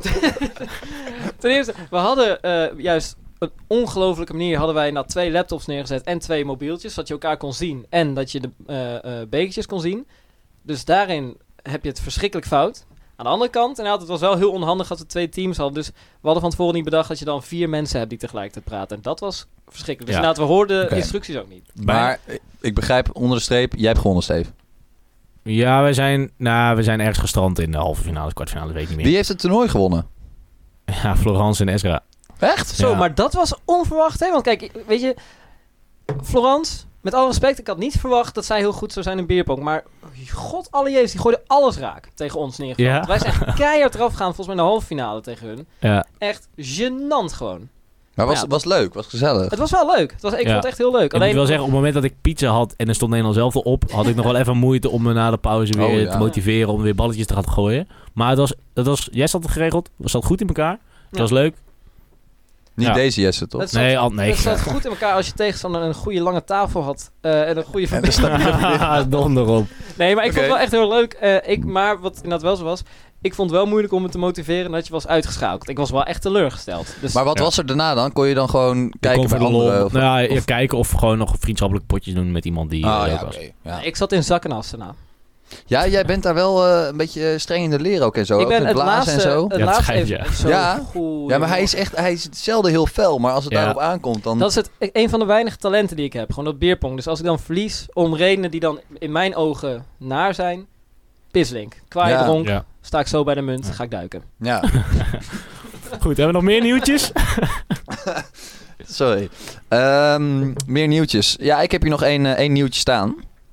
Ten eerste, we hadden eh, juist op een ongelofelijke manier hadden wij nou twee laptops neergezet en twee mobieltjes, zodat je elkaar kon zien en dat je de eh eh bekertjes kon zien. Dus daarin heb je het verschrikkelijk fout. Aan de andere kant, inderdaad, het was wel heel onhandig dat we twee teams hadden. Dus we hadden van tevoren niet bedacht dat je dan vier mensen hebt die tegelijkertijd praten. En dat was verschrikkelijk. Dus Ja. inderdaad, we hoorden Oké. de instructies ook niet. Bijna- Maar eh, ik begrijp, onder de streep, jij hebt gewonnen, Steve. Ja, we zijn, nou, we zijn ergens gestrand in de halve finale, kwartfinale, weet ik niet meer. Wie heeft het toernooi gewonnen? Ja, Florence en Ezra. Echt? Zo, Ja. maar dat was onverwacht, hè? Want kijk, weet je, Florence, met alle respect, ik had niet verwacht dat zij heel goed zou zijn in beerpong. Maar god alle jezus, die gooide alles raak tegen ons neergezet. Ja. Wij zijn echt keihard eraf gegaan, volgens mij in de halve finale tegen hun. Ja. Echt gênant gewoon. Maar was, Ja. was leuk, was gezellig. Het was wel leuk. Het was, ik Ja. vond het echt heel leuk. Ik Alleen, moet wel zeggen, op het moment dat ik pizza had en er stond Nederland zelf erop, had ik nog wel even moeite om me na de pauze weer Oh, ja. te motiveren om weer balletjes te gaan gooien. Maar het was, het was, jij had het geregeld, het zat goed in elkaar. Het Ja. was leuk. Niet Ja. deze Jesse, toch? het zat, Nee, al, nee. het zat goed in elkaar als je tegenstander een goede lange tafel had. eh, en een goede En een verbinding. stabiele Donder op. Nee, maar ik vond Oké. het wel echt heel leuk. Eh, ik, maar wat inderdaad wel zo was, ik vond het wel moeilijk om me te motiveren dat je was uitgeschakeld. Ik was wel echt teleurgesteld. Dus Maar wat Ja. was er daarna dan? Kon je dan gewoon Ik kijken kon bij voor de lol. anderen? Of... Nou ja, ja, kijken of gewoon nog vriendschappelijke potjes doen met iemand die Ah, eh, ja, ook oké. was. Ja. ik zat in zak en as daarna. Ja, jij bent daar wel eh, een beetje streng in de leer ook en zo. Ik ook ben met het blazen laatste, en zo. het Ja, het laatste schijnt, even ja. zo Ja. goed. Ja, maar hij is echt, hij is zelden heel fel, maar als het Ja. daarop aankomt, dan... Dat is het, een van de weinige talenten die ik heb. Gewoon dat beerpong. Dus als ik dan verlies om redenen die dan in mijn ogen naar zijn, pislink. Kwaai Ja. dronk. Ja. sta ik zo bij de munt, ga ik duiken. Ja. Goed, hebben we nog meer nieuwtjes? Sorry. Um, meer nieuwtjes. Ja, ik heb hier nog één, uh, één nieuwtje staan.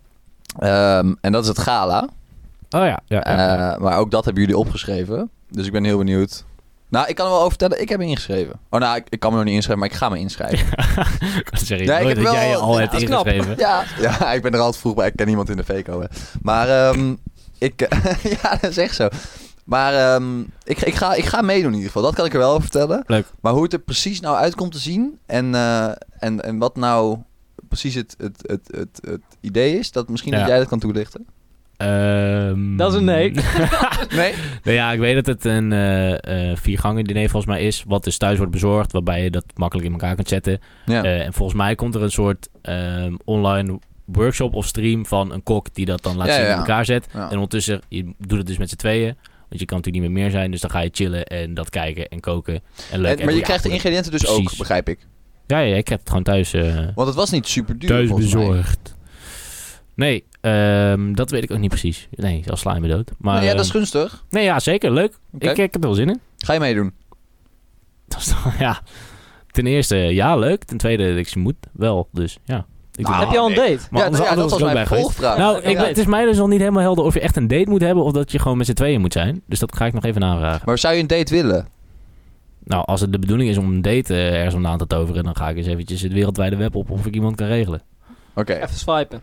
Um, en dat is het gala. Oh ja. ja, ja. Uh, maar ook dat hebben jullie opgeschreven. Dus ik ben heel benieuwd. Nou, ik kan er wel over vertellen. Ik heb me ingeschreven. Oh, nou, ik, ik kan me nog niet inschrijven, maar ik ga me inschrijven. Dat zeg je Ja, ik nooit heb dat wel- jij je al ja, hebt dat is knap. ingeschreven. Ja, ja, ik ben er altijd vroeg bij. Ik ken niemand in de VECO. Hè. Maar um, ik... ja, dat is echt zo. Maar um, ik, ik, ga, ik ga meedoen in ieder geval. Dat kan ik er wel over vertellen. Leuk. Maar hoe het er precies nou uit komt te zien... en, uh, en, en wat nou precies het, het, het, het, het idee is... dat misschien Ja. dat jij dat kan toelichten. Ehm, Dat is een nee. Nee? Nou ja, ik weet dat het een uh, uh, viergangen diner volgens mij is, wat dus thuis wordt bezorgd, waarbij je dat makkelijk in elkaar kunt zetten. Ja. Uh, en volgens mij komt er een soort um, online workshop of stream van een kok die dat dan laat Ja, zien ja, in ja. elkaar zet. Ja. En ondertussen, je doet het dus met z'n tweeën, want je kan natuurlijk niet meer meer zijn, dus dan ga je chillen en dat kijken en koken. En leuk. En, maar je ja, krijgt de goed. ingrediënten dus Precies. ook, begrijp ik. Ja, ja, ik heb het gewoon thuis, uh, Want het was niet super duur thuis volgens mij. bezorgd. Nee, um, dat weet ik ook niet precies. Nee, al sla je me dood. Maar, Nee, ja, dat is um, gunstig. nee, ja, zeker. Leuk. Oké. Ik, ik heb er wel zin in. Ga je meedoen? Dat is toch, ja. Ten eerste, ja, leuk. Ten tweede, ik moet wel. Dus ja. Ik doe Nou, dat. Heb je al een nee. date? Maar ja, anders- ja, dat anders was was ik mijn ook bij geweest. vervolgvraag. Nou, Ja, ik, ja. het is mij dus nog niet helemaal helder of je echt een date moet hebben of dat je gewoon met z'n tweeën moet zijn. Dus dat ga ik nog even navragen. Maar zou je een date willen? Nou, als het de bedoeling is om een date uh, ergens om aan te toveren, dan ga ik eens eventjes het wereldwijde web op of ik iemand kan regelen. Oké. Even swipen.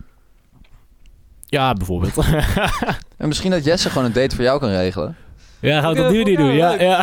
Ja, bijvoorbeeld. En misschien dat Jesse gewoon een date voor jou kan regelen. ja, gaan we Oké, dat nu niet ja, doen? Ja, leuk. ja.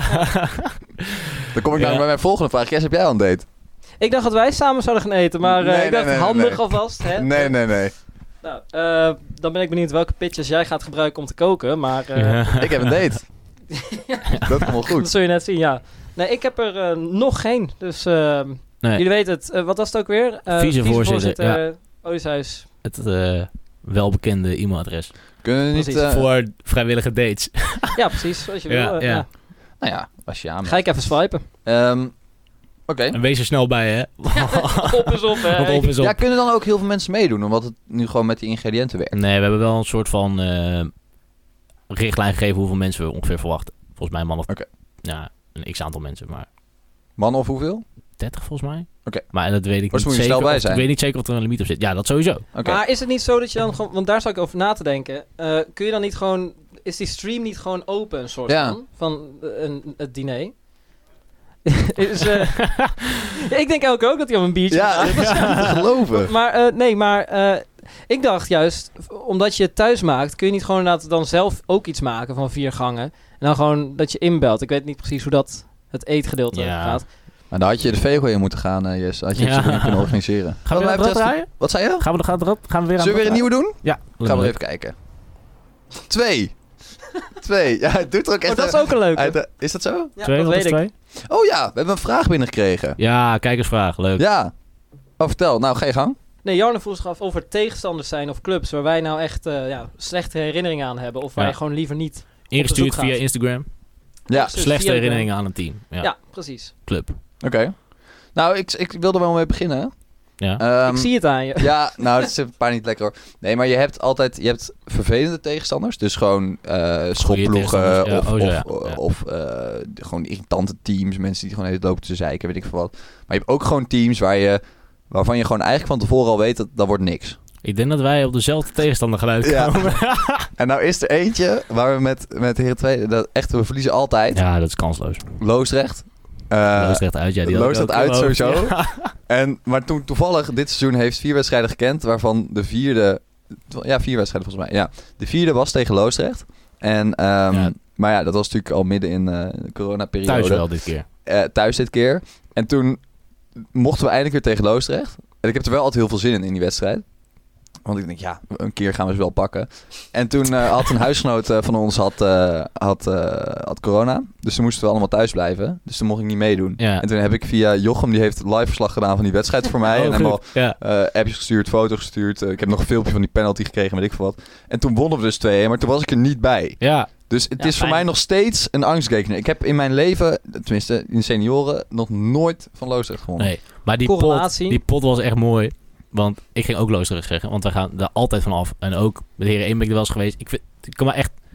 Dan kom ik Ja. nou bij mijn volgende vraag. Jesse, heb jij al een date? Ik dacht dat wij samen zouden gaan eten, maar uh, Nee, ik nee, dacht nee, handig nee. alvast. Hè? Nee, nee, nee. Nou, uh, dan ben ik benieuwd welke pitches jij gaat gebruiken om te koken, maar uh, Ja. Ik heb een date. Dat komt wel dat goed. zul je net zien, ja. Nee, ik heb er uh, nog geen, dus uh, Nee, jullie weten het. Uh, wat was het ook weer? Uh, Vicevoorzitter, uh, Oosthuis. het uh, welbekende e-mailadres. Kunnen we niet... Precies. Uh, Voor vrijwillige dates. Ja, precies, als je Ja, wil. Uh, ja. ja. Nou ja, als je aan Ga ik even swipen. um, Oké. En wees er snel bij, hè? Op is op, hè. Want op is op. Ja, kunnen dan ook heel veel mensen meedoen? Omdat het nu gewoon met die ingrediënten werkt. Nee, we hebben wel een soort van uh, richtlijn gegeven hoeveel mensen we ongeveer verwachten. Volgens mij een man of... Oké. Ja, een x-aantal mensen, maar Mannen of hoeveel? dertig volgens mij. Oké. Maar dat weet ik Maar niet moet je zeker. snel bij of- zijn. Ik weet niet zeker of er een limiet op zit. Ja, dat sowieso. Oké. Maar is het niet zo dat je dan gewoon... Want daar zou ik over na te denken. Uh, kun je dan niet gewoon... Is die stream niet gewoon open, een soort Ja. van? Van uh, een, het diner? is, uh, ja, ik denk elke ook dat hij op een biertje Ja, gaat. dat is niet te geloven. Maar uh, nee, maar uh, ik dacht juist, omdat je het thuis maakt, kun je niet gewoon inderdaad dan zelf ook iets maken van vier gangen. En dan gewoon dat je inbelt. Ik weet niet precies hoe dat het eetgedeelte Ja. gaat. Maar dan had je de Vego in moeten gaan, uh, Jess. Had je het Ja. zo goed kunnen organiseren. Gaan we Wat weer mij aan het betreft- draaien? Wat zei je? Gaan we, gaan we, gaan we weer aan Zullen we weer een nieuwe doen? Ja. Gaan we even kijken. Twee. Twee. Ja, het doet er ook echt... Oh, dat is ook een leuke. uit de- Is dat zo? Ja, Twee, dat wat is weet ik. twee? Oh ja, we hebben een vraag binnengekregen. Ja, kijkersvraag. Leuk. Ja. Oh, vertel. Nou, ga je gang. Nee, Jarne vroeg zich af of er tegenstanders zijn of clubs waar wij nou echt uh, ja, slechte herinneringen aan hebben. Of waar Ja. je gewoon liever niet... Ingestuurd bezoek via gaat. Instagram. Ja, Dus Slechtste via de- herinneringen aan een team. Ja. Ja, precies. Club. oké. Nou, ik, ik wilde wel mee beginnen. Ja. Ehm, ik zie het aan je. Ja, nou, het is een paar niet lekker hoor. Nee, maar je hebt altijd je hebt vervelende tegenstanders. Dus gewoon uh, schopploegen tegenstanders, ja. of, Oh, zo, of, ja. Ja. of uh, gewoon irritante teams. Mensen die gewoon even lopen te zeiken, weet ik veel wat. Maar je hebt ook gewoon teams waar je, waarvan je gewoon eigenlijk van tevoren al weet dat dat wordt niks. Ik denk dat wij op dezelfde tegenstander gaan uitkomen. Ja, En nou is er eentje waar we met, met Heren twee, dat echt, we verliezen altijd. dat is kansloos. Loosdrecht. Uh, Loosdrecht uit, ja. Die had ik Loosdrecht ook uit in mijn hoofd. sowieso. Ja. En, maar toen toevallig dit seizoen heeft vier wedstrijden gekend, waarvan de vierde... Ja, vier wedstrijden volgens mij. Ja, de vierde was tegen Loosdrecht. En, um, Ja. Maar ja, dat was natuurlijk al midden in uh, de coronaperiode. Thuis wel dit keer. Uh, thuis dit keer. En toen mochten we eindelijk weer tegen Loosdrecht. En ik heb er wel altijd heel veel zin in, in die wedstrijd. Want ik denk, ja, een keer gaan we ze wel pakken. En toen uh, had een huisgenoot uh, van ons had, uh, had, uh, had corona. Dus toen moesten we allemaal thuis blijven. Dus toen mocht ik niet meedoen. Ja. En toen heb ik via Jochem, die heeft live verslag gedaan van die wedstrijd voor mij. Oh, en helemaal goed. Ja. uh, appjes gestuurd, foto's gestuurd. Uh, ik heb nog een filmpje van die penalty gekregen, weet ik veel wat. En toen wonnen we dus twee, maar toen was ik er niet bij. Ja. Dus het Ja, is voor fijn. mij nog steeds een angstgekner. Ik heb in mijn leven, tenminste in de senioren, nog nooit van Loosdrecht gewonnen. Nee. Maar die pot, Correlatie. die pot was echt mooi. Want ik ging ook Loosdrecht zeggen. Want wij gaan er altijd van af. En ook met de heren één ben ik er wel eens geweest. Ik, vind, ik kan me echt...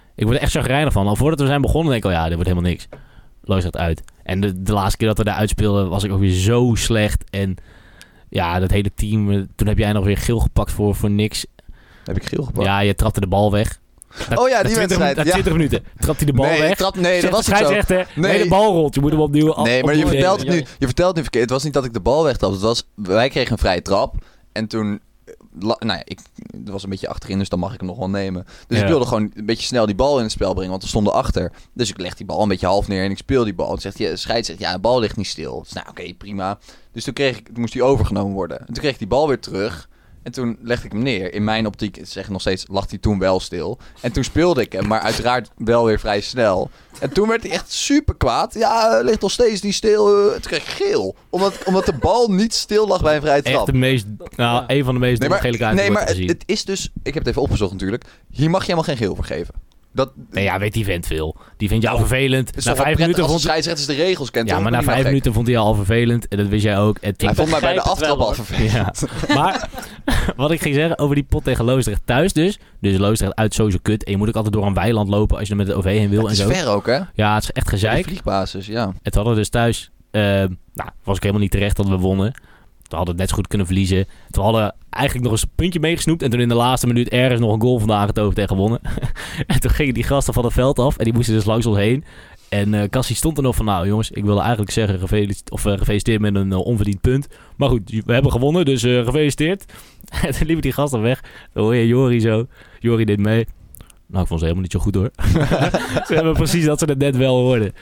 Ik word er echt chagrijnig van. Al voordat we zijn begonnen denk ik al, ja, dit wordt helemaal niks. Loosdrecht uit. En de, de laatste keer dat we daar uitspeelden was ik ook weer zo slecht. En ja, dat hele team, eh, toen heb jij nog weer geel gepakt voor, voor niks. Heb ik geel gepakt? Ja, je trapte de bal weg. Na, oh ja, die na twintig, wedstrijd. Na ja. twintig minuten trapt hij de bal nee, weg. Ik trap, nee, dat was niet zo. Nee. Nee, de bal rolt. Je moet hem opnieuw... Op, nee, maar je opnieuw vertelt, het nee, nu, je vertelt het nu verkeerd. Het was niet dat ik de bal wegtrapte. Het was, wij kregen een vrije trap. En toen... La, nou ja, ik er was een beetje achterin, dus dan mag ik hem nog wel nemen. Dus ja. ik wilde gewoon een beetje snel die bal in het spel brengen, want we stonden achter. Dus ik leg die bal een beetje half neer en ik speel die bal. Toen zegt hij, de scheids zegt, ja, de bal ligt niet stil. Dus nou, oké, okay, prima. Dus toen, kreeg ik, toen moest die overgenomen worden. En toen kreeg ik die bal weer terug. En toen legde ik hem neer. In mijn optiek, zeg ik nog steeds, lag hij toen wel stil. En toen speelde ik hem, maar uiteraard wel weer vrij snel. En toen werd hij echt super kwaad. Ja, ligt nog steeds niet stil. Uh, toen kreeg ik geel. Omdat, omdat de bal niet stil lag bij een vrije trap. Echt de meest... Nou, een van de meest nee, maar, gele kaarten nee, maar gezien. het, het is dus... Ik heb het even opgezocht natuurlijk. Hier mag je helemaal geen geel voor geven. Dat, Nee, ja, weet die vent veel. Die vindt jou vervelend. is Na toch wel vijf prettig minuten als vond de scheidsrechters de regels kent. Ja, toch? maar na Ben ik vijf nou gek? minuten vond hij al vervelend. En dat wist jij ook. En Hij vond mij bij de begrijp het aftrap wel, al hoor. vervelend. Ja. Maar wat ik ging zeggen over die pot tegen Loosdrecht thuis dus. Dus Loosdrecht uit sowieso kut. En je moet ook altijd door een weiland lopen als je er met de O V heen wil Het en is zo. ver ook, hè? Ja, het is echt De gezeik. vliegbasis, ja. En toen hadden we dus thuis... Uh, nou, was ik helemaal niet terecht dat we wonnen. We hadden het net zo goed kunnen verliezen. Toen hadden we eigenlijk nog eens een puntje meegesnoept. En toen in de laatste minuut ergens nog een goal vandaan getogen tegen gewonnen. En toen gingen die gasten van het veld af. En die moesten dus langs ons heen. En uh, Cassie stond er nog van... Nou jongens, ik wilde eigenlijk zeggen gefeliciteerd, of, uh, gefeliciteerd met een uh, onverdiend punt. Maar goed, we hebben gewonnen. Dus uh, gefeliciteerd. En toen liepen die gasten weg. Dan hoor je Jori zo. Jori deed mee. Nou, ik vond ze helemaal niet zo goed hoor. Ze hebben precies dat ze het net wel hoorden.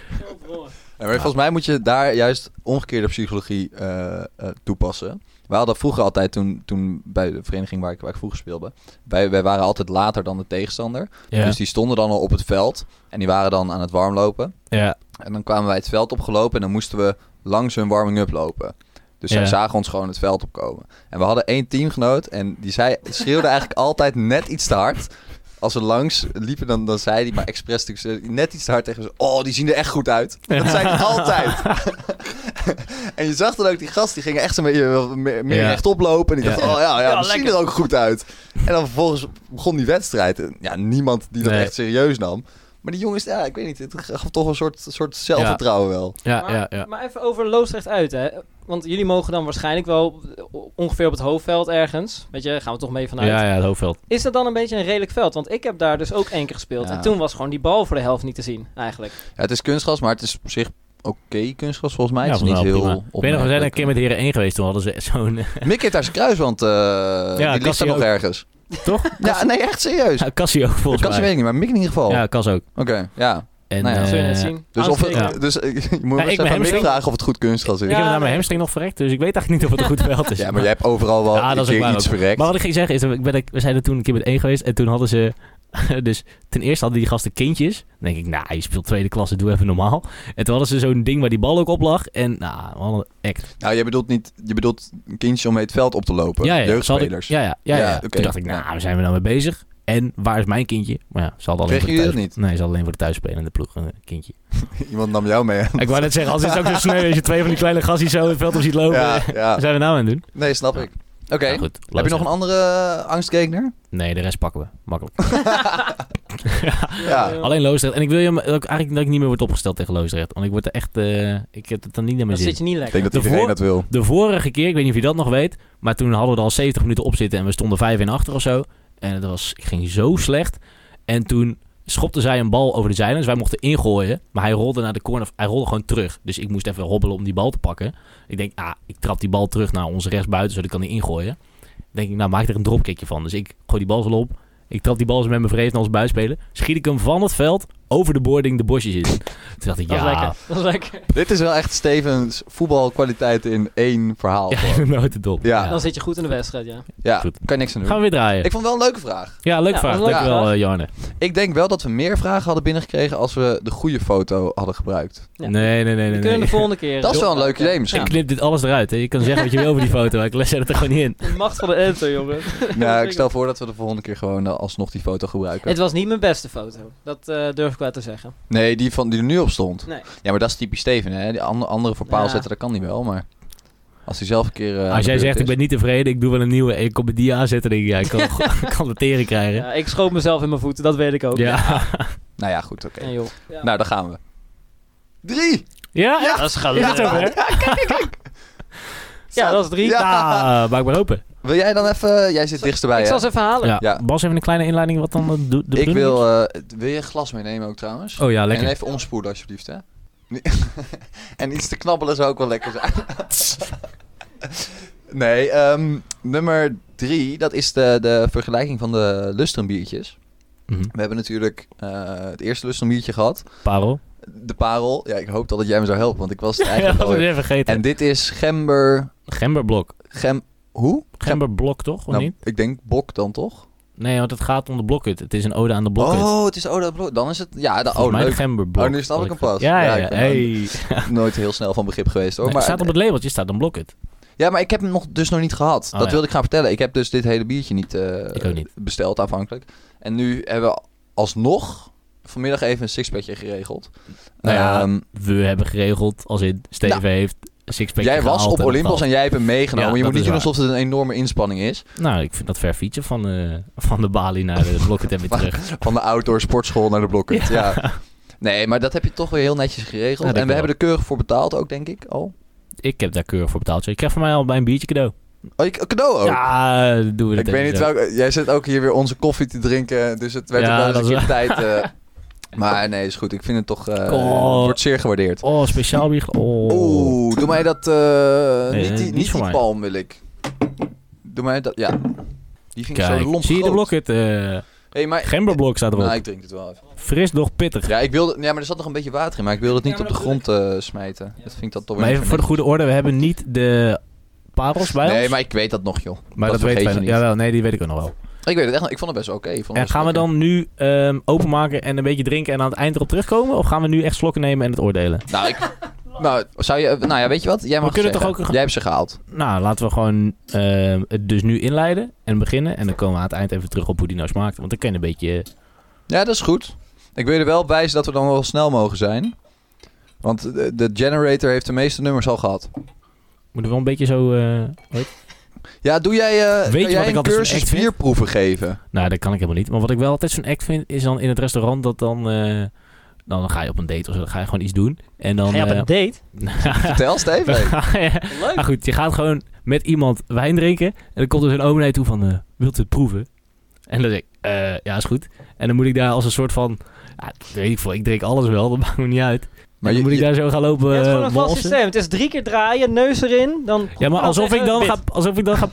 Ja, maar volgens mij moet je daar juist omgekeerde psychologie uh, uh, toepassen. Wij hadden vroeger altijd, toen, toen bij de vereniging waar ik, waar ik vroeger speelde... Wij, wij waren altijd later dan de tegenstander. Ja. Dus die stonden dan al op het veld. En die waren dan aan het warmlopen. Ja. En dan kwamen wij het veld opgelopen en dan moesten we langs hun warming-up lopen. Dus Ja. zij zagen ons gewoon het veld opkomen. En we hadden één teamgenoot en die zei, schreeuwde eigenlijk altijd net iets te hard. Als we langs liepen, dan, dan zei hij, maar expres natuurlijk net iets te hard tegen ze. Oh, die zien er echt goed uit. Dat zei hij altijd. En je zag dan ook, die gast, die gingen echt een beetje meer, meer Ja. rechtop lopen. En die Ja. dacht, oh ja, ja, Ja, die zien lekker. er ook goed uit. En dan vervolgens begon die wedstrijd. En ja, niemand die dat Nee. echt serieus nam. Maar die jongens, ja, ik weet niet, het gaf toch een soort, soort zelfvertrouwen wel. Ja, maar, ja, ja. maar even over Loosdrecht uit, hè. Want jullie mogen dan waarschijnlijk wel ongeveer op het hoofdveld ergens. Weet je, gaan we toch mee vanuit. Ja, ja, het hoofdveld. Is dat dan een beetje een redelijk veld? Want ik heb daar dus ook één keer gespeeld. Ja. En toen was gewoon die bal voor de helft niet te zien, eigenlijk. Ja, het is kunstgras, maar het is op zich oké kunstgras volgens mij. Ja, het is niet wel heel prima. Ik weet nog, we zijn een keer met Heren één geweest. Toen hadden ze zo'n... Mick heeft daar zijn kruisband, uh, ja, die ligt Cassie er nog ook. ergens. Toch? Ja, nee, echt serieus. Ja, Cassie ook volgens Cassie weet mij. ik niet, maar Mick in ieder geval. Ja, Cas ook. Oké, ja. En, Nou ja, eh, Zul je net zien. Dus, of, het- Aansteken. Ja. dus uh, je moet Ja, wel ik eens ben even aan Mick hamstring- vragen of het goed kunstgras is. Ik Ja, heb naar nee. mijn hamstring nog verrekt, dus ik weet eigenlijk niet of het een goed veld is. Ja, maar jij hebt overal wel Ja, een dat is ook keer waar iets ook. verrekt. Maar wat ik ging zeggen is, ik ben, we zijn er toen een keer met één geweest en toen hadden ze... Dus ten eerste hadden die gasten kindjes. Dan denk ik, nou, je speelt tweede klasse, doe even normaal. En toen hadden ze zo'n ding waar die bal ook op lag. En nou, we hadden echt... Nou, je bedoelt niet, je bedoelt een kindje om mee het veld op te lopen. Ja, ja, ze hadden- Jeugdspelers. ja, ja, ja, ja. Ja, oké. Toen dacht ik, nou, Ja. waar zijn we nou mee bezig? En waar is mijn kindje? Maar ja, ze hadden alleen Kregen voor de jullie thuis... dat Nee, ze hadden alleen voor de thuisspelende ploeg een kindje. Iemand nam jou mee. Ik wou net zeggen, als het is ook zo sneu als je twee van die kleine gastjes zo het veld op ziet lopen. Ja, Wat ja. zijn we nou aan het doen? Nee, snap ik. Oké. Nou, goed, Heb je nog een andere angstgekner? Nee, de rest pakken we. Makkelijk. Ja. Alleen Loosdrecht. En ik wil je hem ook eigenlijk dat ik niet meer word opgesteld tegen Loosdrecht. Want ik word er echt... eh, ik heb het dan niet naar mijn Dan zin. zit je niet Ik lekker. denk dat De iedereen voor- dat wil. De vorige keer, ik weet niet of je dat nog weet, maar toen hadden we er al zeventig minuten op zitten en we stonden vijf in achter of zo. En het was, ik ging zo slecht. En toen schopte zij een bal over de zijlijn, dus wij mochten ingooien. Maar hij rolde naar de corner, hij rolde gewoon terug. Dus ik moest even hobbelen om die bal te pakken. Ik denk, ah, ik trap die bal terug naar onze rechtsbuiten, zodat ik kan die ingooien. Dan denk ik, nou maak er een dropkickje van. Dus ik gooi die bal zo op. Ik trap die bal zo met mijn vrees naar ons buitenspeler. Schiet ik hem van het veld over de boarding de bosjes in. Toen dacht ik, Dat is ja, lekker. Dat is lekker. Dit is wel echt Stevens voetbalkwaliteiten in één verhaal. ja, gewoon. nooit te dop. Ja. Dan zit je goed in de wedstrijd, ja. Ja, Goed. kan je niks aan doen. Gaan we weer draaien. Ik vond het wel een leuke vraag. Ja, leuke Ja, vraag. dat is een Dankjewel, leuke uh, Jarne. Ik denk wel dat we meer vragen hadden binnengekregen als we de goede foto hadden gebruikt. Ja. Nee, nee, nee, We nee. kunnen nee. de volgende keer... Dat is wel een leuk idee Ik misschien. knip dit alles eruit. Hè. Je kan zeggen wat je wil over die foto. Ik zet het er gewoon niet in. De macht van de enter, jongen. Nou, ik stel voor dat we de volgende keer gewoon uh, alsnog die foto gebruiken. Het was niet mijn beste foto. Dat uh, durf ik wel te zeggen. Nee, die, van, die er nu op stond. Nee. Ja, maar dat is typisch Steven, hè? Die andere, andere voor paal Ja. zetten, dat kan niet wel, maar... Als hij zelf een keer... Uh, Als jij zegt, ik ben niet tevreden, ik doe wel een nieuwe en ik kom met die aanzetten, denk ik, ja, ik kan, kan de tering krijgen. Ja, ik schoot mezelf in mijn voeten, dat weet ik ook. Ja. Ja. Nou ja, goed, oké. Ja, joh. Ja. Nou, daar gaan we. Drie! Ja, ja. Dat is Is gelukkig. het zover? Ja, kijk, kijk. Ja, dat is drie. Ja. Ja, maak maar open. Wil jij dan even... Jij zit dichtstbij, Ik hè? zal ze even halen. Ja. Ja. Bas, even een kleine inleiding wat dan de, de Ik bedoeling wil... is? Uh, wil je een glas meenemen ook trouwens? Oh ja, lekker. En even omspoelen alsjeblieft, hè? En iets te knabbelen zou ook wel lekker zijn. Nee, um, nummer drie, dat is de, de vergelijking van de lustrumbiertjes. Mhm. We hebben natuurlijk uh, het eerste lustrumbiertje gehad. Parel. De parel. Ja, ik hoopte dat jij me zou helpen, want ik was het Ja, eigenlijk dat was alweer. weer vergeten. En dit is gember... Gemberblok. Gem... Hoe? Gemberblok toch, of Nou, niet? ik denk bok dan toch? Nee, want het gaat om de blokhut. Het is een ode aan de blokhut. Oh, het is oh, dat blok. Dan is het... Ja, de, Volgens oh, mij leuk. de gemberblok. Oh, nu snap ik hem pas. Ja, ja, Ja, ja. ik ben Hey. Nooit heel snel van begrip geweest, hoor. Nee, maar, het staat op het labeltje, staat een blokhut. Ja, maar ik heb hem nog, dus nog niet gehad. Oh, dat ja. wilde ik gaan vertellen. Ik heb dus dit hele biertje niet, uh, Ik ook niet. besteld aanvankelijk. En nu hebben we alsnog vanmiddag even een sixpackje geregeld. Nou ja, Um, we hebben geregeld, als in Steven Nou, heeft een sixpackje jij was gehaald op en Olympus opgehaald. en jij hebt hem meegenomen. Ja, je moet dat niet is doen waar. alsof het een enorme inspanning is. Nou, ik vind dat ver fietsen van, uh, van de balie naar de blokhut en weer terug. Van de outdoor sportschool naar de blokhut. Ja. Ja. Nee, maar dat heb je toch weer heel netjes geregeld. Ja, dat en we wel. hebben er keurig voor betaald ook, denk ik, al. Ik heb daar keurig voor betaald. Je krijgt van mij al bij een biertje cadeau. Oh, je, cadeau ook? Ja, dat doen we dat Ik weet even niet zo. welke... Jij zit ook hier weer onze koffie te drinken. Dus het werd Ja, ook wel eens dat een is keer tijd... uh, maar nee, is goed. Ik vind het toch... Uh, Oh. wordt zeer gewaardeerd. Oh, speciaal bier. Oh. Oeh, doe mij dat... Uh, Nee, niet die, niet niet voor die mij. palm wil ik. Doe mij dat... Ja. Die vind ik zo Kijk, lomp zie je de groot. blokhut? Uh, Hey, maar... Gemberblok staat erop. Nou, ik drink het wel even. Fris, doch pittig. Ja, ik wilde... Ja, maar er zat nog een beetje water in. Maar ik wilde het niet Ja, op maar de dat grond uh, smijten. Dat vind ik dat toch Maar weer even voor de goede orde, we hebben niet de parels bij Nee, ons. maar ik weet dat nog, joh. Maar dat, vergeet weten je we niet. Jawel, nee, die weet ik ook nog wel. Ik weet het echt nog. Ik vond het best wel oké. Ik vond het En best gaan we lekker. dan nu um, openmaken en een beetje drinken en aan het eind erop terugkomen? Of gaan we nu echt slokken nemen en het oordelen? Nou, ik... Nou, zou je... Nou ja, weet je wat? Jij mag We kunnen het toch zeggen. ook- Jij hebt ze gehaald. Nou, laten we gewoon um, het dus nu inleiden en beginnen. En dan komen we aan het eind even terug op hoe die nou smaakt. Want dan kan je een beetje... Ja, dat is goed. Ik wil je er wel op wijzen dat we dan wel snel mogen zijn. Want de, de generator heeft de meeste nummers al gehad. Moeten we wel een beetje zo... Uh, Ja, doe jij, uh, Weet kan je wat jij ik een altijd zo'n cursus act vind? bierproeven geven? nou, dat kan ik helemaal niet. Maar wat ik wel altijd zo'n act vind, is dan in het restaurant dat dan... Uh, dan ga je op een date of zo, dan ga je gewoon iets doen. En dan... Ga je op uh, een date? Vertel, Steven. ja. Leuk. Maar goed, je gaat gewoon met iemand wijn drinken. En dan komt er zo'n oom naar je toe van... Uh, wilt u het proeven? En dan zeg ik... Uh, ja, is goed. En dan moet ik daar als een soort van... Ja, weet ik veel. Ik drink alles wel. Dat maakt me niet uit. Maar Maar dan je, moet ik je- daar zo gaan lopen Ja, het is gewoon uh, een vast walsen. systeem. Het is drie keer draaien, neus erin, dan... Ja, maar alsof ik dan Wit. ga... Alsof ik dan ga...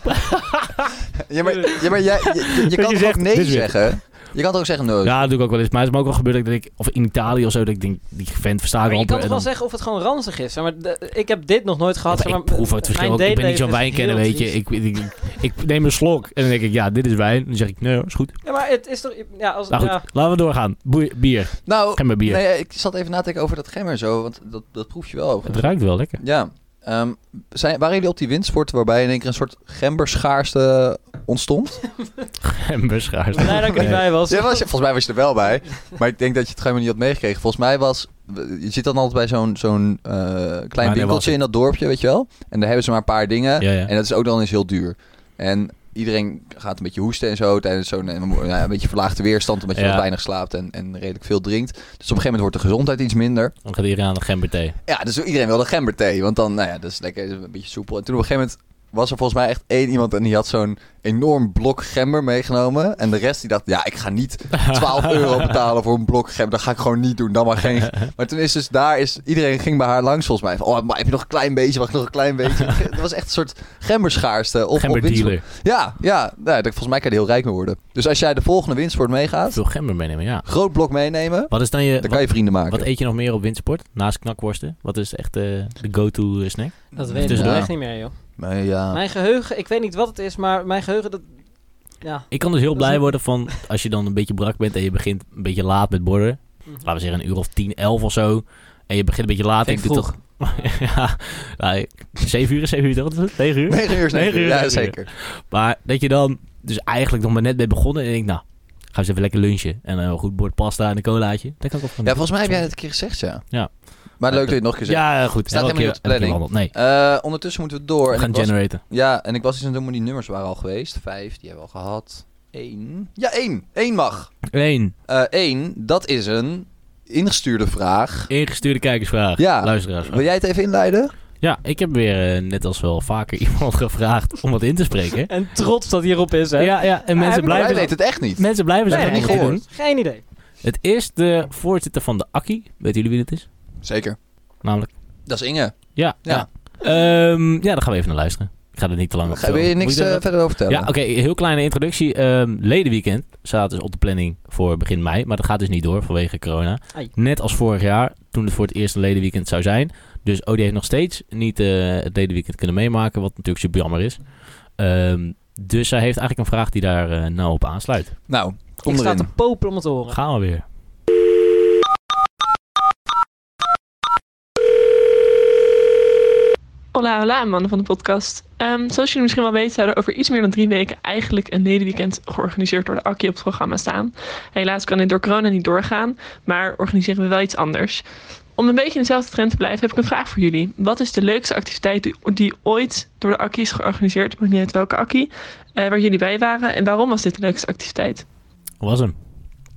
ja, maar, ja, maar jij, je, je, je Dat kan je toch zegt, ook nee dit is wit. zeggen? Je kan toch ook zeggen nee? Ja, dat doe ik ook wel eens. Maar het is me ook wel gebeurd dat ik... Of in Italië of zo, dat ik denk... Die vent versta ik Maar je amper. kan toch en wel dan- zeggen of het gewoon ranzig is. Zeg maar de- ik heb dit nog nooit gehad. Ja, zeg maar maar, ik proef het verschil mijn ook. Ik ben niet zo'n dateleven is wijnkenner, heel weet je. triest. Ik, ik, ik, ik neem een slok en dan denk ik, ja, dit is wijn. Dan zeg ik, nee, is goed. Ja, maar het is toch... Ja, als, Nou goed, ja. laten we doorgaan. Boei- bier. Nou, Gemberbier. nee, ik zat even na te denken over dat gemmer zo, want dat, dat proef je wel over. Het ruikt wel lekker. Ja. Ehm, zijn, waren jullie op die windsport waarbij in één keer een soort gemberschaarste ontstond? Gemberschaars. Blij dat ik er niet bij was. Ja, was je, volgens mij was je er wel bij. Maar ik denk dat je het gewoon niet had meegekregen. Volgens mij was... Je zit dan altijd bij zo'n zo'n eh, klein was winkeltje het? in dat dorpje, weet je wel. En daar hebben ze maar een paar dingen. Ja, ja. En dat is ook dan eens heel duur. En iedereen gaat een beetje hoesten en zo tijdens zo'n en, ja, een beetje verlaagde weerstand, omdat je Ja. wat weinig slaapt en, en redelijk veel drinkt. Dus op een gegeven moment wordt de gezondheid iets minder. Dan gaat iedereen aan de gemberthee. Ja, dus iedereen wilde gemberthee, want dan, nou ja, dat is lekker, een beetje soepel. En toen op een gegeven moment was er volgens mij echt één iemand en die had zo'n enorm blok gember meegenomen. En de rest die dacht, ja, ik ga niet twaalf euro betalen voor een blok gember. Dat ga ik gewoon niet doen, dan maar geen. Maar toen is dus daar, is iedereen ging bij haar langs volgens mij. Van, oh, maar heb je nog een klein beetje, mag ik nog een klein beetje? Het was echt een soort gemberschaarste. Op, op Gemberdealer. windsport. Ja, ja, nou, dat- volgens mij kan je er heel rijk mee worden. Dus als jij de volgende windsport meegaat, Veel gember meenemen, ja. groot blok meenemen, Wat is dan je... dan kan Wat, je vrienden maken. wat eet je nog meer op windsport? Naast knakworsten? Wat is echt eh, de go-to eh, snack? Dat weet ik Tussendoor. echt niet meer, joh. Maar ja. Mijn geheugen, ik weet niet wat het is, maar mijn geheugen, dat... Ja. Ik kan dus heel Dat is blij een- worden van... Als je dan een beetje brak bent en je begint een beetje laat met borden. Laten we zeggen een uur of tien, elf of zo. En je begint een beetje laat. Vind en ik je doet toch... ja, nou, zeven uur is zeven uur toch? Wat is het? Negen uur? negen uur is negen Negen uur, uur, ja negen uur. zeker. Maar dat je dan dus eigenlijk nog maar net bent begonnen. En je denkt, nou, gaan we eens even lekker lunchen. En een goed bord pasta en een colaatje. Dat kan ik ook gewoon Ja, doen. volgens mij heb jij het een keer gezegd, ja. Ja. Maar leuk dat je het nog een keer zegt. Ja, goed. Staat Elke helemaal niet op de keer- elke keer planning. wandelen. Nee, Uh, ondertussen moeten we door. we En gaan ik was, generaten. ja, en ik was iets aan het doen, maar die nummers waren al geweest. Vijf, die hebben we al gehad. Eén. Ja, één. Eén mag. Eén. Uh, één, dat is een ingestuurde vraag. Ingestuurde kijkersvraag. Ja. Luisteraarsvraag. Wil jij het even inleiden? Ja, ik heb weer, uh, net als wel vaker, iemand gevraagd om wat in te spreken. En trots dat hierop is, hè? Ja, ja, en mensen heb ik- Wij blijven, weten het echt niet. mensen blijven Nee, zich niet niet gehoord. doen. Geen idee. Het is de voorzitter van de Akkie. Weten jullie wie het is? Zeker. Namelijk. Dat is Inge. Ja. Ja. Ja, um, ja daar gaan we even naar luisteren. Ik ga er niet te lang op Ga, wil je niks uh, verder over vertellen? Ja, oké. Okay, heel kleine introductie. Um, ledenweekend staat dus op de planning voor begin mei. Maar dat gaat dus niet door vanwege corona. Ai. Net als vorig jaar, toen het voor het eerst een ledenweekend zou zijn. Dus Odie heeft nog steeds niet uh, het ledenweekend kunnen meemaken. Wat natuurlijk super jammer is. Um, dus zij heeft eigenlijk een vraag die daar uh, nou op aansluit. Nou, kom Ik sta erin. te popelen om het te horen. Gaan we weer. Hola, hola, mannen van de podcast. Um, zoals jullie misschien wel weten, zou er over iets meer dan drie weken eigenlijk een ledenweekend georganiseerd door de Akkie op het programma staan. Helaas kan dit door corona niet doorgaan, maar organiseren we wel iets anders. Om een beetje in dezelfde trend te blijven, heb ik een vraag voor jullie. Wat is de leukste activiteit die, die ooit door de Akkie is georganiseerd? Ik weet niet uit welke Akkie, uh, waar jullie bij waren. En waarom was dit de leukste activiteit? Hoe was hem?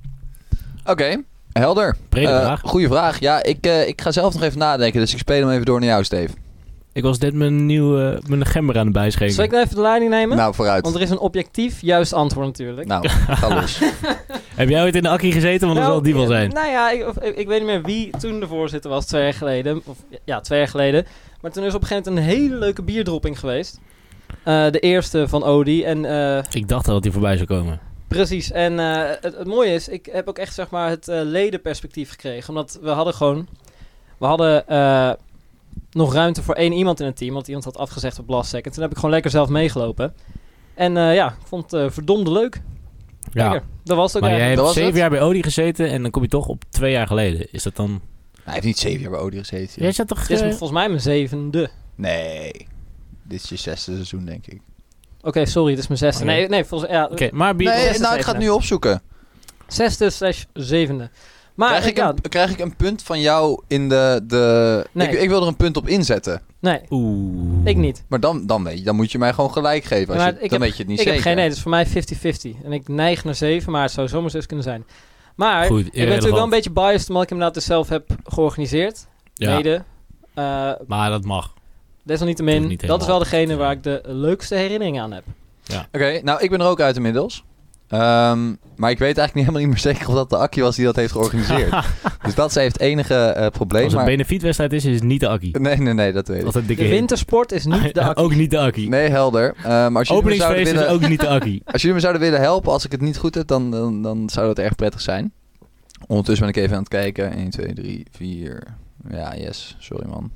Oké, okay, helder. Brede uh, vraag. Goeie vraag. Ja, ik, uh, ik ga zelf nog even nadenken, dus ik speel hem even door naar jou, Steve. Ik was net mijn nieuwe mijn gember aan het bijschenken. Zal ik nou even de leiding nemen? Nou, vooruit. Want er is een objectief juist antwoord natuurlijk. Nou, ga los. Heb jij ooit in de Akkie gezeten? Want dat zal die wel zijn. Nou ja, ik, ik, ik weet niet meer wie toen de voorzitter was, twee jaar geleden. Of, ja, twee jaar geleden. Maar toen is op een gegeven moment een hele leuke bierdropping geweest. Uh, de eerste van Odie. En, uh, ik dacht al dat die voorbij zou komen. Precies. En uh, het, het mooie is, ik heb ook echt zeg maar het uh, ledenperspectief gekregen. Omdat we hadden gewoon... We hadden... Uh, nog ruimte voor één iemand in het team. Want iemand had afgezegd op last second. Toen heb ik gewoon lekker zelf meegelopen. En uh, ja, ik vond het uh, verdomde leuk. Ja. Lekker. Dat was het ook maar jij eigenlijk. hebt zeven het? jaar bij Odie gezeten en dan kom je toch op twee jaar geleden. Is dat dan... Hij heeft niet zeven jaar bij Odie gezeten. Jij zat toch... Dit is Uh... volgens mij mijn zevende. Nee. Dit is je zesde seizoen, denk ik. Oké, okay, sorry, dit is mijn zesde. Okay. Nee, nee, volgens ja. Oké, okay, maar bier... Nee, zesde, nou, ik ga het nu opzoeken. Zesde slash zevende. Maar krijg ik, ja, een, krijg ik een punt van jou in de... de nee. ik, ik wil er een punt op inzetten. Nee, Oeh. ik niet. Maar dan, dan, weet je, dan moet je mij gewoon gelijk geven. Als Maar je, ik dan heb, weet je het niet ik zeker. heb geen idee, het is voor mij vijftig vijftig. En ik neig naar zeven, maar het zou zomaar zes kunnen zijn. Maar Goed, ik ben natuurlijk wel een beetje biased, omdat ik hem inderdaad dus zelf heb georganiseerd. Ja. Mede. Uh, maar dat mag. Desalniettemin, niet dat is wel helemaal. degene waar ik de leukste herinnering aan heb. Ja. Oké, okay, nou, ik ben er ook uit inmiddels. Um, maar ik weet eigenlijk niet helemaal niet meer zeker of dat de Akkie was die dat heeft georganiseerd. Dus dat is het enige uh, probleem. Als het maar... een benefietwedstrijd is, is het niet de Akkie. Nee, nee, nee, dat weet ik. Een dikke de wintersport is niet de Akkie. Ook niet de Akkie. Nee, helder. Uh, maar als jullie, me zouden Openingsfeest willen... is ook niet de Akkie. als jullie me zouden willen helpen als ik het niet goed heb, dan, dan, dan zou dat erg prettig zijn. Ondertussen ben ik even aan het kijken. één, twee, drie, vier... Ja, yes. Sorry, man.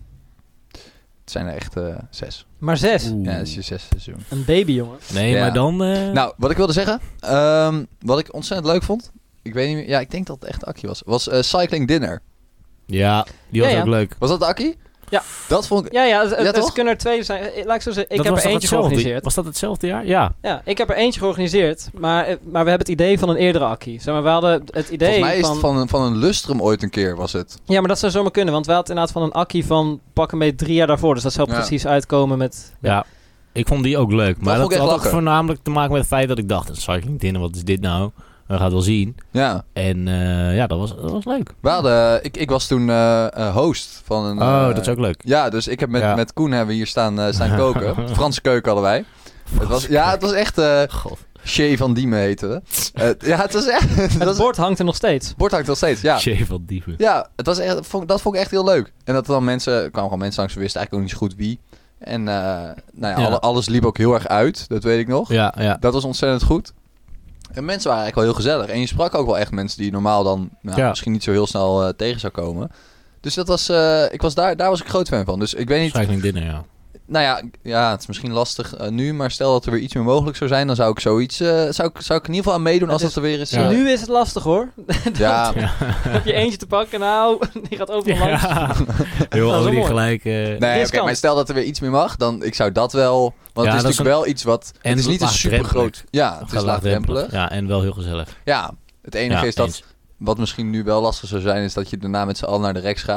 Het zijn er echt uh, zes. Maar zes? Oeh. Ja, dat is je zesde seizoen. Een baby, jongen. Nee, Ja. maar dan... Uh... Nou, wat ik wilde zeggen, um, wat ik ontzettend leuk vond, ik weet niet meer, ja, ik denk dat het echt de Akkie was, was uh, Cycling Dinner. Ja, die was Ja, ja. ook leuk. Was dat de Akkie? Ja. Dat vond ik... Ja, ja, het, Ja, het, toch? het kunnen er twee zijn. Eh, Laat ik zo zeggen, ik Dat heb was er toch eentje hetzelfde? georganiseerd. Was dat hetzelfde jaar? Ja. Ja, ik heb er eentje georganiseerd, maar, eh, maar we hebben het idee van een eerdere Akkie. Zeg maar, we hadden het idee Volgens mij is van... het van een, van een lustrum ooit een keer, was het. Ja, maar dat zou zomaar kunnen, want we hadden inderdaad van een Akkie van pak een beetje drie jaar daarvoor. Dus dat zou Ja. precies uitkomen met... Ja, ik vond die ook leuk. Maar vond dat ik echt had ook lachen. voornamelijk te maken met het feit dat ik dacht... een cycling dinner, wat is dit nou? We gaan het wel zien. Ja. En uh, ja, dat was, dat was leuk. We hadden, ik, ik was toen uh, uh, host van een... Oh, uh, dat is ook leuk. Ja, dus ik heb met, Ja. met Koen hebben we hier staan, uh, staan koken. Franse keuken hadden wij. Het was, ja, het was echt... Uh, God. Shay van Diemen heette we. Uh, ja, het was echt... Het dat was, bord hangt er nog steeds. bord hangt nog steeds, ja. Shea van dieven. Ja, het was echt, vond, dat vond ik echt heel leuk. En dat er dan mensen, er kwamen gewoon mensen langs, we wisten eigenlijk ook niet zo goed wie. En uh, nou ja, Ja. alle- alles liep ook heel erg uit, dat weet ik nog. Ja, ja. Dat was ontzettend goed. En mensen waren eigenlijk wel heel gezellig. En je sprak ook wel echt mensen die je normaal dan nou, Ja. misschien niet zo heel snel uh, tegen zou komen. Dus dat was, uh, ik was daar, daar was ik groot fan van. Dus ik weet niet, Cycling dinner, ja. nou ja, ja, het is misschien lastig uh, nu, maar stel dat er weer iets meer mogelijk zou zijn, dan zou ik zoiets, uh, zou, ik, zou ik in ieder geval aan meedoen als Het dat er weer is. Ja. uh, Nu is het lastig hoor. ja, Ja. Heb je eentje te pakken, nou, die gaat overal langs. Ja. Heel Dat is wel Odie mooi. gelijk. Uh, nee, oké, riskant. maar stel dat er weer iets meer mag, dan ik zou dat wel, want Ja, het is dat is natuurlijk wel iets wat, en het is niet een super laagdrempelig. groot, ja, het is laagdrempelig. Ja, en wel heel gezellig. Ja, het enige Ja, is dat, eens. wat misschien nu wel lastig zou zijn, is dat je daarna met z'n allen naar de Rex gaat.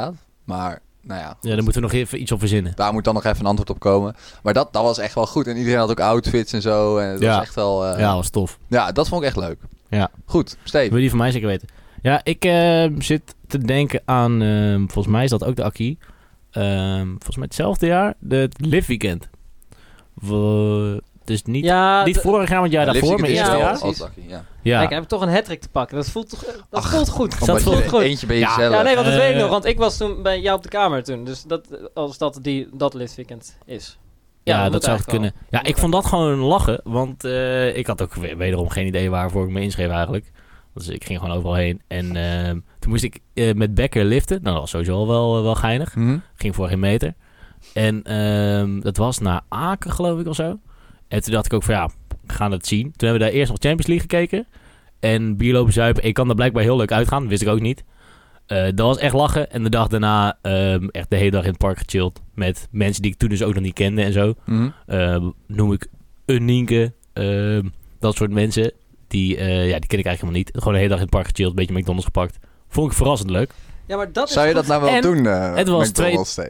Maar, nou ja. Ja, daar moeten we nog even iets op verzinnen. Daar moet dan nog even een antwoord op komen. Maar dat, dat was echt wel goed. En iedereen had ook outfits en zo. En het Ja. was echt wel... Uh, Ja, was tof. ja, dat vond ik echt leuk. Ja. Goed, Steve. Wil je die van mij zeker weten? Ja, ik uh, zit te denken aan... Uh, volgens mij is dat ook de Akkie. Uh, volgens mij hetzelfde jaar. De, het Live Weekend. We, dus niet, Ja, niet de- vorig jaar, want jaar Ja, daarvoor, Lipstick maar is eerste ja, wel jaar. precies. als Lucky, ja. Ja. Kijk, ik heb toch een hattrick te pakken. Dat voelt toch dat Ach, voelt goed. Omdat voelt je goed. eentje bij Ja. jezelf. Ja, nee, want dat Eh, weet ik nog. Want ik was toen bij jou op de kamer toen. Dus dat, als dat die, dat lidweekend is. Ja, dat dat moet zou het eigenlijk kunnen. Ja, ik vond dat gewoon lachen. Want uh, ik had ook we- wederom geen idee waarvoor ik me inschreef eigenlijk. Dus ik ging gewoon overal heen. En uh, toen moest ik uh, met Becker liften. Nou, dat was sowieso al wel, uh, wel geinig. Mhm. Ging voor geen meter. En uh, dat was naar Aken, geloof ik, of zo. En toen dacht ik ook van, ja, we gaan het zien. Toen hebben we daar eerst nog Champions League gekeken. En bier lopen zuipen. Ik kan er blijkbaar heel leuk uitgaan. Dat wist ik ook niet. Uh, dat was echt lachen. En de dag daarna um, echt de hele dag in het park gechilled. Met mensen die ik toen dus ook nog niet kende en zo. Mhm. Uh, noem ik een Nienke. Uh, dat soort mensen. Die, uh, ja, die ken ik eigenlijk helemaal niet. Gewoon de hele dag in het park gechilled. Een beetje McDonald's gepakt. Vond ik verrassend leuk. Ja, maar dat Zou je is dat nou wel En doen, uh, het was McDonald's, Steve?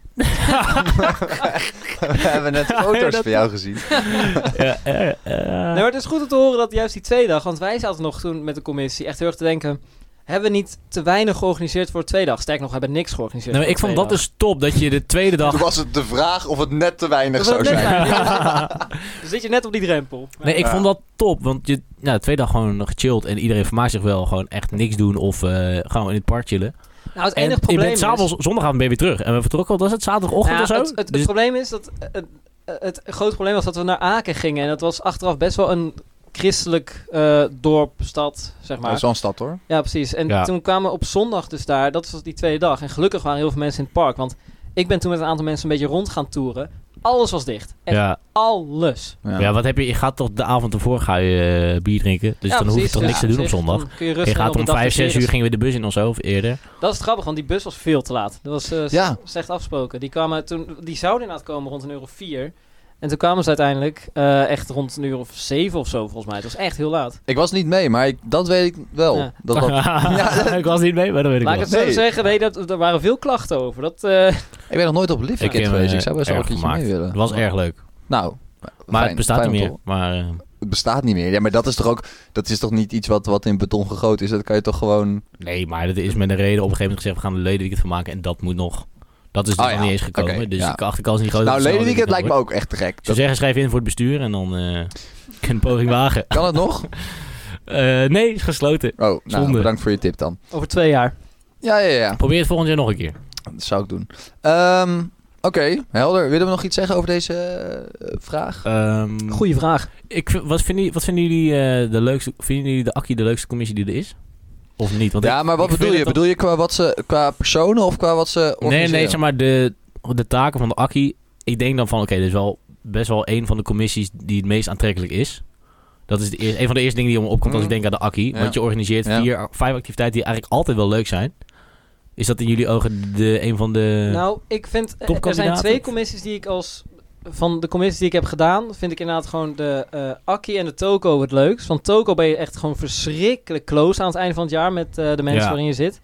We hebben net foto's dat- van jou gezien. ja, uh, uh, Nee, maar het is goed om te horen dat juist die tweede dag... Want wij zaten nog toen met de commissie echt heel erg te denken... Hebben we niet te weinig georganiseerd voor de tweede dag? Sterker nog, we hebben niks georganiseerd nou, voor ik de vond dat tweede dus top. Dat je de tweede dag... Toen was het de vraag of het net te weinig Dat was zou net zijn. weinig. Dan zit je net op die drempel. Nee, ik Ja. vond dat top. Want je, nou, de tweede dag gewoon nog gechilled. En iedereen vermaakt zich wel. Gewoon echt niks doen. Of uh, gewoon in het park chillen. Nou, het En enige je probleem bent s'avonds, zondagavond ben je weer terug. En we vertrokken, wat was het, zaterdagochtend Ja, of zo? Het, het, het Dus- probleem is dat... Het, het grote probleem was dat we naar Aken gingen. En dat was achteraf best wel een christelijk uh, dorp, stad, zeg maar. Dat is wel een stad, hoor. Ja, precies. En Ja. toen kwamen we op zondag dus daar. Dat was die tweede dag. En gelukkig waren heel veel mensen in het park. Want ik ben toen met een aantal mensen een beetje rond gaan toeren. Alles was dicht. Echt ja. alles. Ja. Ja, wat heb je? Je gaat toch de avond ervoor ga je uh, bier drinken. Dus Ja, dan hoef je precies. toch Ja, niks te doen op precies. zondag. Dan kun je Je rustig gaat op om een dag vijf, zes logeren. uur gingen we de bus in of zo, of eerder. Dat is het grappig, want die bus was veel te laat. Dat was uh, Ja. slecht afgesproken. Die, kwamen toen, die zouden inderdaad komen rond een uur of vier. En toen kwamen ze uiteindelijk uh, echt rond een uur of zeven of zo, volgens mij. Het was echt heel laat. Ik was niet mee, maar ik, dat weet ik wel. Ja. Dat dat, ja, ik was niet mee, maar dat weet ik Laat ik wel. het zo Nee. zeggen, nee, dat, er waren veel klachten over. Dat, uh, ik ben nog nooit op Live Ik Weekend heb, geweest. uh, Ik zou best wel een erg keertje gemaakt. mee willen. Het was erg leuk. Nou, Maar fijn, het bestaat fijn niet om meer. te- Maar uh, Het bestaat niet meer. Ja, maar dat is toch ook... Dat is toch niet iets wat, wat in beton gegoten is? Dat kan je toch gewoon... nee, maar dat is met een reden op een gegeven moment gezegd, we gaan een ledenweekend van maken. En dat moet nog. Dat is dus Oh nog ja, niet eens gekomen. oké, dus ja. de achterkans is niet groot. Nou, dat het snel Ledenweekend lijkt me wordt. ook echt te gek. Ze Dat, zeggen, schrijf in voor het bestuur en dan uh, kun je een poging wagen. kan het nog? Uh, nee, is gesloten. Oh, nou, Zonde. bedankt voor je tip dan. over twee jaar. Ja, ja, ja. Probeer het volgend jaar nog een keer. Dat zou ik doen. Um, Oké, helder. Willen we nog iets zeggen over deze uh, vraag? Um, Goeie vraag. Ik, vind- wat, vinden, wat vinden jullie uh, de leukste... Vinden jullie de Akkie de leukste commissie die er is? Of niet? Want Ja, ik- maar wat ik bedoel vind je? het Bedoel je qua, wat ze, qua personen of qua wat ze Nee, organiseren? nee, zeg maar de, de taken van de Akkie. Ik denk dan van, oké, dit is wel best wel een van de commissies die het meest aantrekkelijk is. Dat is de eer- een van de eerste dingen die om me opkomt als ik denk aan de Akkie. Ja. Want je organiseert Ja. vier, vijf activiteiten die eigenlijk altijd wel leuk zijn. Is dat in jullie ogen de, een van de... Nou, ik vind... Er zijn topkandidaten? twee commissies die ik als... Van de commissies die ik heb gedaan, vind ik inderdaad gewoon de uh, Akkie en de Toko het leukst. Want Toko ben je echt gewoon verschrikkelijk close aan het einde van het jaar met uh, de mensen Ja. waarin je zit.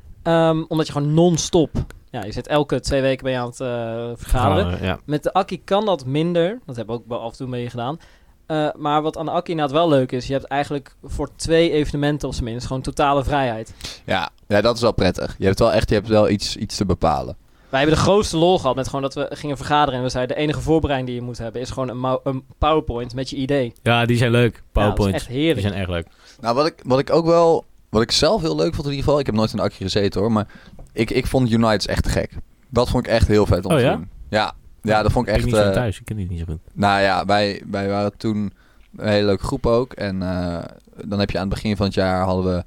Um, omdat je gewoon non-stop... Ja, je zit elke twee weken ben je aan het uh, vergaderen. Uh, ja. Met de Akkie kan dat minder. Dat hebben we ook wel af en toe mee gedaan. Uh, maar wat aan de Akkie inderdaad wel leuk is... Je hebt eigenlijk voor twee evenementen op zijn minst gewoon totale vrijheid. Ja, ja, dat is wel prettig. Je hebt wel echt je hebt wel iets, iets te bepalen. Wij hebben de grootste lol gehad met gewoon dat we gingen vergaderen. En we zeiden, de enige voorbereiding die je moet hebben... is gewoon een, mou- een PowerPoint met je idee. ja, die zijn leuk. PowerPoint. Ja, dat is echt heerlijk. Die zijn erg leuk. Nou, wat ik, wat ik ook wel... Wat ik zelf heel leuk vond in ieder geval... Ik heb nooit in de Akkie gezeten hoor, maar... Ik, ik vond United echt te gek. Dat vond ik echt heel vet om Oh, te ja? doen. Ja, ja, dat vond ik Ik ben echt... niet zo eh, thuis. Ik ken die niet zo goed. Nou ja, wij, wij waren toen een hele leuke groep ook. En uh, dan heb je aan het begin van het jaar hadden we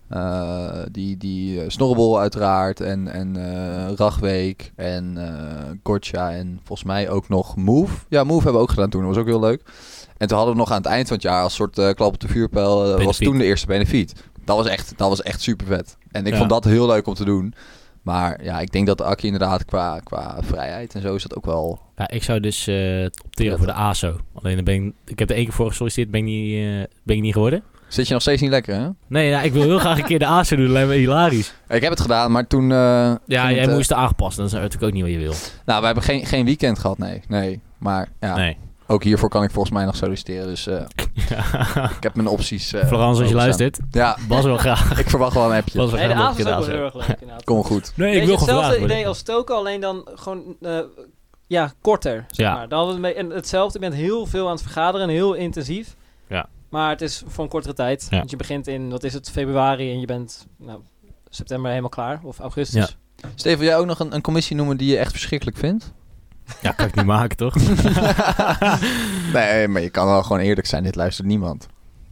uh, die, die uh, Snorrebol uiteraard. En, en uh, Ragweek en uh, Gotcha en volgens mij ook nog Move. Ja, Move hebben we ook gedaan toen. Dat was ook heel leuk. En toen hadden we nog aan het eind van het jaar als soort uh, klap op de vuurpijl. Uh, was Benefiet. toen de eerste benefiet. Dat was echt, dat was echt super vet. En ik Ja. vond dat heel leuk om te doen. Maar ja, ik denk dat de Akkie inderdaad qua, qua vrijheid en zo is dat ook wel... Ja, ik zou dus uh, opteren voor de A S O. Alleen dan ben ik, ik heb er één keer voor gesolliciteerd, ben ik niet, uh, ben ik niet geworden. Zit je nog steeds niet lekker, hè? Nee, nou, ik wil heel graag een keer de A S O doen. Dat lijkt me hilarisch. Ik heb het gedaan, maar toen... Uh, Ja, jij jij moest er aangepast. Dat is natuurlijk ook niet wat je wil. Nou, we hebben geen, geen weekend gehad, nee. Nee, maar ja. Nee. Ook hiervoor kan ik volgens mij nog solliciteren. Dus uh, Ja. ik heb mijn opties... Uh, Florence, als je luistert. Ja. Bas wil graag. Ik verwacht wel een appje. Bas wil Nee, de graag avond is een ook keer wel de heel A S O. erg leuk inderdaad. Kom goed. Nee, ik Beetje wil hetzelfde gevraagd worden. idee als stoken, alleen dan gewoon uh, ja, korter. Zeg Ja. maar. Dan hadden we het mee- en hetzelfde, je bent heel veel aan het vergaderen en heel intensief. Ja. Maar het is voor een kortere tijd. Ja. Want je begint in, wat is het, februari en je bent nou, september helemaal klaar. Of augustus. Ja. Steven, wil jij ook nog een, een commissie noemen die je echt verschrikkelijk vindt? Ja, kan ik niet maken, toch? Nee, maar je kan wel gewoon eerlijk zijn. Dit luistert niemand.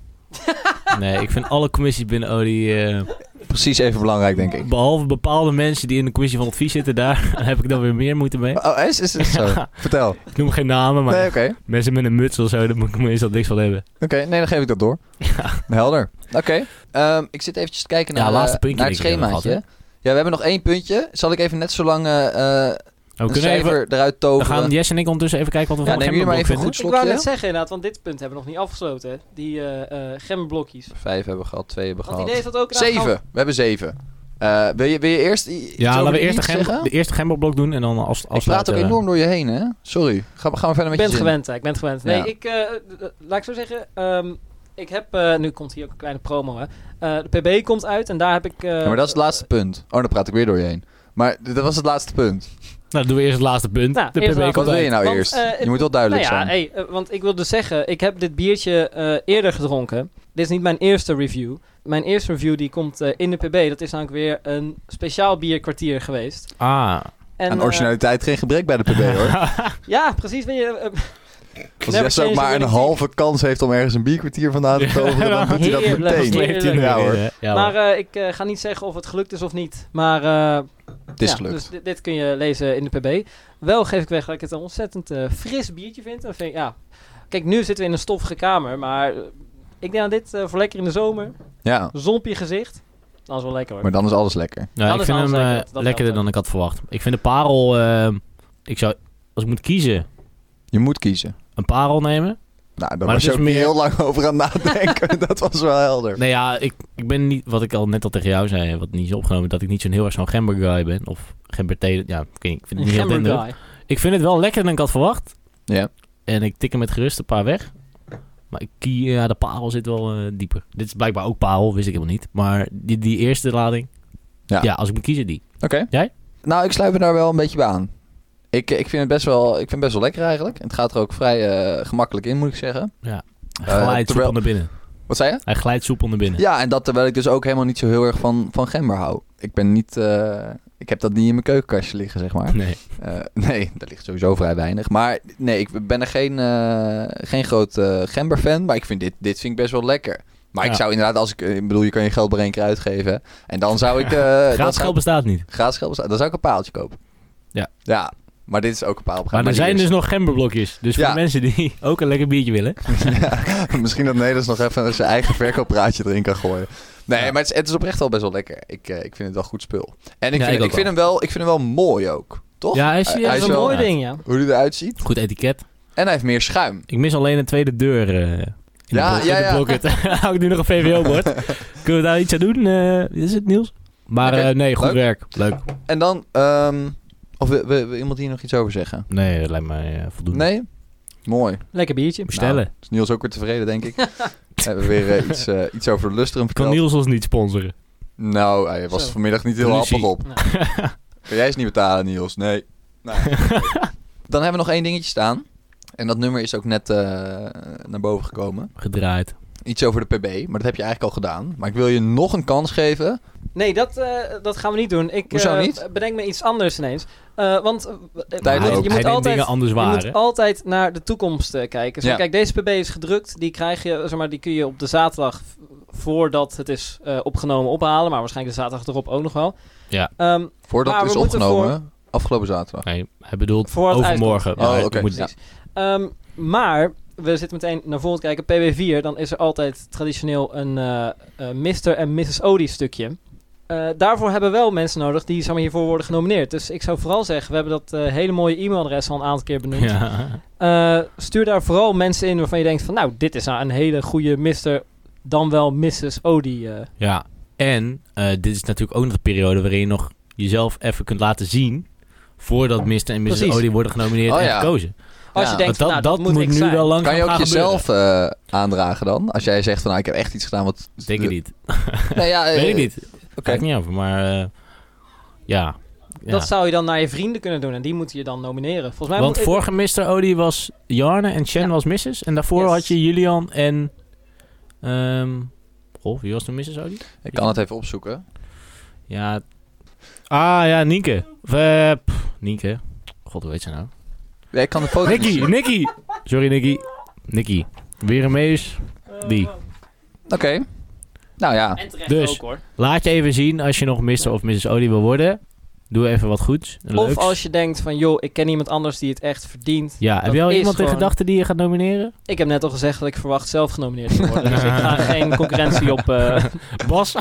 Nee, ik vind alle commissies binnen O D I... Uh, Precies even belangrijk, denk ik. behalve bepaalde mensen die in de commissie van advies zitten, daar heb ik dan weer meer moeite mee. Oh, is, is het zo? Ja. Vertel. Ik noem geen namen, maar Nee, oké. Okay. mensen met een muts of zo, daar moet ik meestal niks van hebben. Oké, okay, nee, dan geef ik dat door. Ja. Helder. Oké. Okay. Um, ik zit eventjes te kijken Ja, naar, laatste uh, puntje naar het denk ik hebben we schemaatje. Ja, we hebben nog één puntje. Zal ik even net zo lang uh, uh, We een kunnen cijfer even, eruit dan toveren? gaan Jess en ik ondertussen even kijken wat we Ja, van neem jullie maar even vinden. goed Ik wou slokje. net zeggen inderdaad, want dit punt hebben we nog niet afgesloten. Hè? Die uh, uh, gemmenblokjes. Vijf hebben we gehad, twee hebben we Want gehad. het idee is dat ook... Zeven. We hebben zeven. Uh, wil, je, wil je eerst i- iets Ja, over laten we de eerst de, leads gem, zeggen? de eerste gemmelblok doen en dan als Ik praat ook afsluiten. enorm door je heen, hè? Sorry. Ga, gaan we verder Ik met ben je zin. gewend, hè. Ik ben het gewend. Nee, Ja. ik... Uh, uh, laat ik zo zeggen... Um, ik heb... Uh, nu komt hier ook een kleine promo, hè. Uh, de P B komt uit en daar heb ik... Uh, Ja, maar dat is het laatste punt. Oh, dan praat ik weer door je heen. Maar d- dat was het laatste punt. Nou, dan doen we eerst het laatste punt. Nou, de eerst P B laten komt Wat wil je uit. nou Want, eerst? uh, je moet wel duidelijk nou ja, zijn. hey, uh, want ik wil dus zeggen, ik heb dit biertje uh, eerder gedronken. Dit is niet mijn eerste review. Mijn eerste review die komt uh, in de P B. Dat is namelijk weer een speciaal bierkwartier geweest. Ah. En, Aan uh, originaliteit geen gebrek bij de P B, hoor. ja, precies. Ben je, uh, Als Jess ook maar een halve kans heeft om ergens een bierkwartier vandaan te toveren, dan doet hij dat Heerlijk, meteen. heerlijk. Ja, hoor. Ja, maar uh, ik uh, ga niet zeggen of het gelukt is of niet. Maar uh, Het is ja, gelukt. dus dit, dit kun je lezen in de P B. Wel geef ik weg dat ik het een ontzettend uh, fris biertje vind. Dan vind ik, ja. Kijk, nu zitten we in een stoffige kamer. Maar uh, ik denk aan dit uh, voor lekker in de zomer. Ja, Zon op je gezicht. Dat is wel lekker hoor. maar dan is alles lekker. Nou, Dan ik is vind alles hem lekker, uh, dat- dat lekkerder helpt dan ik had verwacht. Ik vind de parel... Uh, ik zou... Als ik moet kiezen, Je moet kiezen. een parel nemen. Nou, daar Maar was je het ook is niet meer- heel lang over aan nadenken. Dat was wel helder. Nee, ja, ik, ik ben niet... Wat ik al net al tegen jou zei, wat niet is opgenomen, dat ik niet zo'n heel erg zo'n gember guy ben. Of gember thee. Ja, ik, weet niet, ik vind het niet heel Gember denderend. guy. Ik vind het wel lekkerder dan ik had verwacht. Ja. En ik tik hem met gerust een paar weg. Maar ik, kie- ja, de parel zit wel uh, dieper. Dit is blijkbaar ook parel, wist ik helemaal niet. Maar die, die eerste lading... Ja. Ja. als ik moet kiezen, die. Oké. Okay. Jij? Nou, ik sluit me daar wel een beetje bij aan. Ik, ik vind het best wel, ik vind het best wel lekker eigenlijk. Het gaat er ook vrij uh, gemakkelijk in, moet ik zeggen. Ja. Uh, Hij glijdt terwijl- soepel naar binnen. Wat zei je? Hij glijdt soepel naar binnen. Ja, en dat terwijl ik dus ook helemaal niet zo heel erg van, van gember hou. Ik ben niet... Uh, ik heb dat niet in mijn keukenkastje liggen, zeg maar. Nee. Uh, nee, daar ligt sowieso vrij weinig. Maar nee, ik ben er geen, uh, geen groot uh, gember-fan. Maar ik vind dit, dit vind ik best wel lekker. Maar Ja. ik zou inderdaad, als ik, ik bedoel, je kan je geld maar één keer uitgeven. En dan zou ik... Uh, Gratis dan geld zou, bestaat niet. gratis geld bestaat. Dan zou ik een paaltje kopen. Ja. Ja, maar dit is ook een paal. Maar er zijn dus nog gemberblokjes. Dus Ja. voor de mensen die ook een lekker biertje willen. ja, misschien dat Nederlands nog even zijn eigen verkooppraatje erin kan gooien. Nee, Ja. maar het is, het is oprecht wel best wel lekker. Ik, uh, ik vind het wel goed spul. En ik, Ja, vind, ik ik, ook vind hem wel, ik vind hem wel mooi ook. Toch? Ja, hij is- ja, hij Dat is is een wel, mooi ja. ding, ja. hoe hij eruit ziet. Goed etiket. En hij heeft meer schuim. Ik mis alleen een tweede deur uh, in Ja, de, blo- ja, in de ja. blokket. Hou ik nu nog een V W O-bord. Kunnen we daar iets aan doen? Uh, is het, Niels? Maar Oké, uh, nee, goed leuk. werk. Leuk. En dan... Um, of wil, wil, wil iemand hier nog iets over zeggen? Nee, dat lijkt mij uh, voldoende. Nee? Mooi. Lekker biertje. Bestellen. Nou, is Niels ook weer tevreden, denk ik. We hebben weer uh, iets, uh, iets over de lustrum Kan verteld. Niels ons niet sponsoren? Nou, hij was Zo. vanmiddag niet heel Ruzie. happig op. Nou, Kan jij eens niet betalen, Niels? Nee. Nou, dan hebben we nog één dingetje staan. En dat nummer is ook net uh, naar boven gekomen. Gedraaid. Iets over de P B, maar dat heb je eigenlijk al gedaan. Maar ik wil je nog een kans geven. nee, dat, uh, dat gaan we niet doen. Ik Hoezo uh, niet? bedenk me iets anders ineens. Uh, want uh, Tijd je, ook. je Hij moet denkt altijd... dingen anders Je waar, hè? moet altijd naar de toekomst uh, kijken. Zo, Ja. Kijk, deze P B is gedrukt. Die krijg je, zeg maar, die kun je op de zaterdag v- voordat het is uh, opgenomen ophalen. Maar waarschijnlijk de zaterdag erop ook nog wel. Ja. Um, Voordat Maar het is we moeten opgenomen, afgelopen zaterdag. Nee, hij bedoelt Voor het overmorgen. uitkomt. Oh, Ja, oké. je moet- Precies. Um, maar we zitten meteen naar voren te kijken. P B vier, dan is er altijd traditioneel een uh, uh, mister en missus Odie stukje. Uh, daarvoor hebben we wel mensen nodig die zeg maar, hiervoor worden genomineerd. Dus ik zou vooral zeggen, we hebben dat uh, hele mooie e-mailadres al een aantal keer benoemd. Ja. Uh, stuur daar vooral mensen in waarvan je denkt van... nou, dit is nou een hele goede mister dan wel missus Odie. Uh. Ja, en uh, dit is natuurlijk ook nog de periode waarin je nog jezelf even kunt laten zien voordat mister en missus Precies. Odie worden genomineerd Oh, en ja. gekozen. Als Ja. je denkt, dat nou, dat, dat moet, moet ik nu zijn. wel lang Kan je ook gaan jezelf uh, aandragen dan? Als jij zegt van nou, ik heb echt iets gedaan wat... Denk ik niet. Nee, ja, Weet ik niet. Oké. Kijk niet over, maar uh, ja. ja. Dat zou je dan naar je vrienden kunnen doen en die moeten je dan nomineren. Volgens mij Want moet, vorige mister Odie was Jarne en Chen Ja. was missus En daarvoor Yes. had je Julian en... Um, goh, wie was toen missus Odie? Ik kan het even opzoeken. Ja. Ah ja, Nienke. Of, uh, pff, Nienke. God, hoe heet ze nou? Ja, ik kan de foto Nicky, zien. Nicky. Sorry, Nicky. Nicky. Weer een mees. Die. Oké. Okay. Nou ja. En terecht Dus. ook hoor. Laat je even zien als je nog mister of missus Odie wil worden. Doe even wat goeds. En Of leuks. als je denkt van, joh, ik ken iemand anders die het echt verdient. Ja, heb dat je al is iemand in gewoon- gedachten die je gaat nomineren? Ik heb net al gezegd dat ik verwacht zelf genomineerd te worden. Dus ik ga geen concurrentie op... Uh... Bas?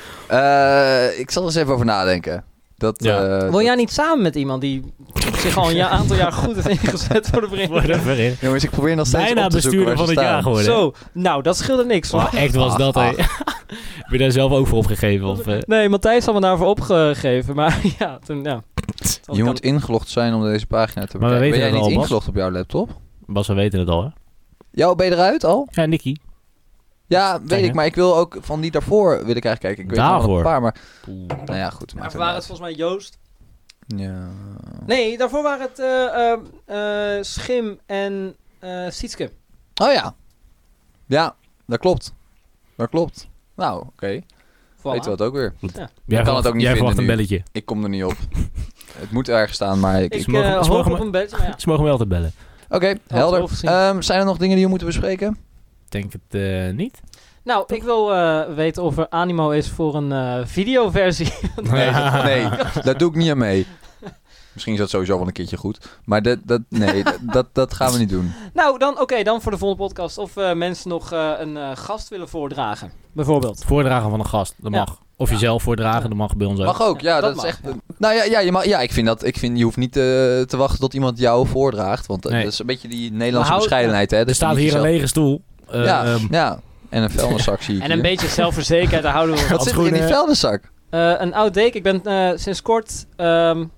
Uh, ik zal er eens even over nadenken. Dat, Ja. uh, Wil jij niet samen met iemand die zich al een ja- aantal jaar goed heeft ingezet voor de vereniging? Jongens, ik probeer nog steeds Bijna op te zoeken bestuurder waar van ze het jaar staan. geworden. Zo, nou, dat scheelde niks. Oh, echt was dat, hè? Heb je daar zelf ook voor opgegeven? Of, uh... Nee, Matthijs had me daarvoor opgegeven. Maar ja, toen, ja. Dat Je kan- moet ingelogd zijn om deze pagina te Maar we bekijken. weten Ben jij het niet al, Bas. ingelogd op jouw laptop? Bas, we weten het al, hè? Ja, ben je eruit al? Ja, Nicky. Ja, weet Kijk, ik. hè? Maar ik wil ook van die daarvoor wil ik eigenlijk kijken. Ik weet nog wel Daarvoor? een paar, maar... Nou ja, goed. Maar maakt waren het het volgens mij Joost? niet uit. Ja... Nee, daarvoor waren het uh, uh, Schim en uh, Sietske. Oh ja. Ja, dat klopt. Dat klopt. Nou, oké. Okay. Voilà. Weten we het ook weer. Ja. Jij kan het verwacht- ook niet Jij vinden verwacht een nu. belletje. Ik kom er niet op. Het moet ergens staan, maar ik... Ik ik... Ze mogen- uh, ze hoop mogen op me- een beetje, maar ja. Ze mogen me altijd bellen. Oké, okay, helder. overzien. Um, zijn er nog dingen die we moeten bespreken? Ik denk het uh, niet. Nou, ik wil uh, weten of er animo is voor een uh, videoversie. Nee, dat, nee, daar doe ik niet aan mee. Misschien is dat sowieso wel een keertje goed. Maar dat, dat, nee, dat, dat, dat gaan we niet doen. Nou, dan oké, okay, dan voor de volgende podcast. Of uh, mensen nog uh, een uh, gast willen voordragen, bijvoorbeeld. Voordragen van een gast, dat Ja. mag. Of jezelf voordragen, dat mag bij ons ook. Mag ook, ja, Ja, dat, dat is mag, echt... ja. een- Nou ja, ja, je, mag, ja ik vind dat... Ik vind, je hoeft niet uh, te wachten tot iemand jou voordraagt. Want uh, Nee. dat is een beetje die Nederlandse Maar hou- bescheidenheid, hè. Er dat je staat niet hier een jezelf- lege stoel. Uh, Ja, um, ja. En een vuilniszak zie ik En een hier. beetje zelfverzekerdheid, daar houden we van. Wat zit er in die handschoenen. vuilniszak? Uh, een oud deken. Ik ben uh, sinds kort... Um,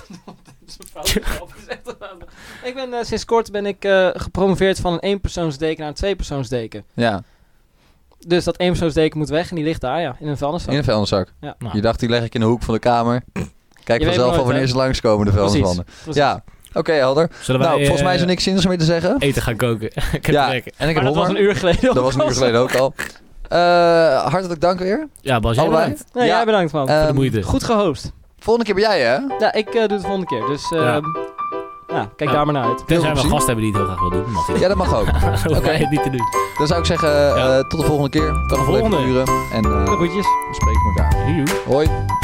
ik ben uh, sinds kort ben ik uh, gepromoveerd van een eenpersoonsdeken naar een tweepersoonsdeken. Ja, Dus dat eenpersoonsdeken moet weg en die ligt daar, ja, in een vuilniszak. in een vuilniszak. Ja. nou, Je dacht, die leg ik in de hoek van de kamer. Kijk Je weet vanzelf nooit, al wanneer hè? ze langskomen, de Precies. vuilnismannen. Precies. Ja, oké, okay, helder. zullen wij Nou, volgens mij is er uh, niks zinnigs meer te zeggen. eten gaan koken. Ik heb Ja, trek. en ik Maar heb dat was honger. een uur geleden. Dat was een uur geleden ook al. Uh, hartelijk dank weer. Ja, Bas, jij Allebei. bedankt Nee, Ja. jij bedankt man. voor de Ehm, moeite. Goed gehost. Volgende keer ben jij, hè? Ja, ik uh, doe het de volgende keer. Dus uh, Ja. ja. ja, kijk Ja. daar maar naar uit. Heel Tenzij we veel een gast hebben die het heel graag wil doen. dan Mag hij Ja, dat mag ook. dat. Dan hoef Oké. jij het niet te doen. Dan zou ik zeggen, uh, Ja. tot de volgende keer. Kan nog wel even volgende. duren. En uh, De groetjes. we spreken elkaar. Joejoe. Hoi.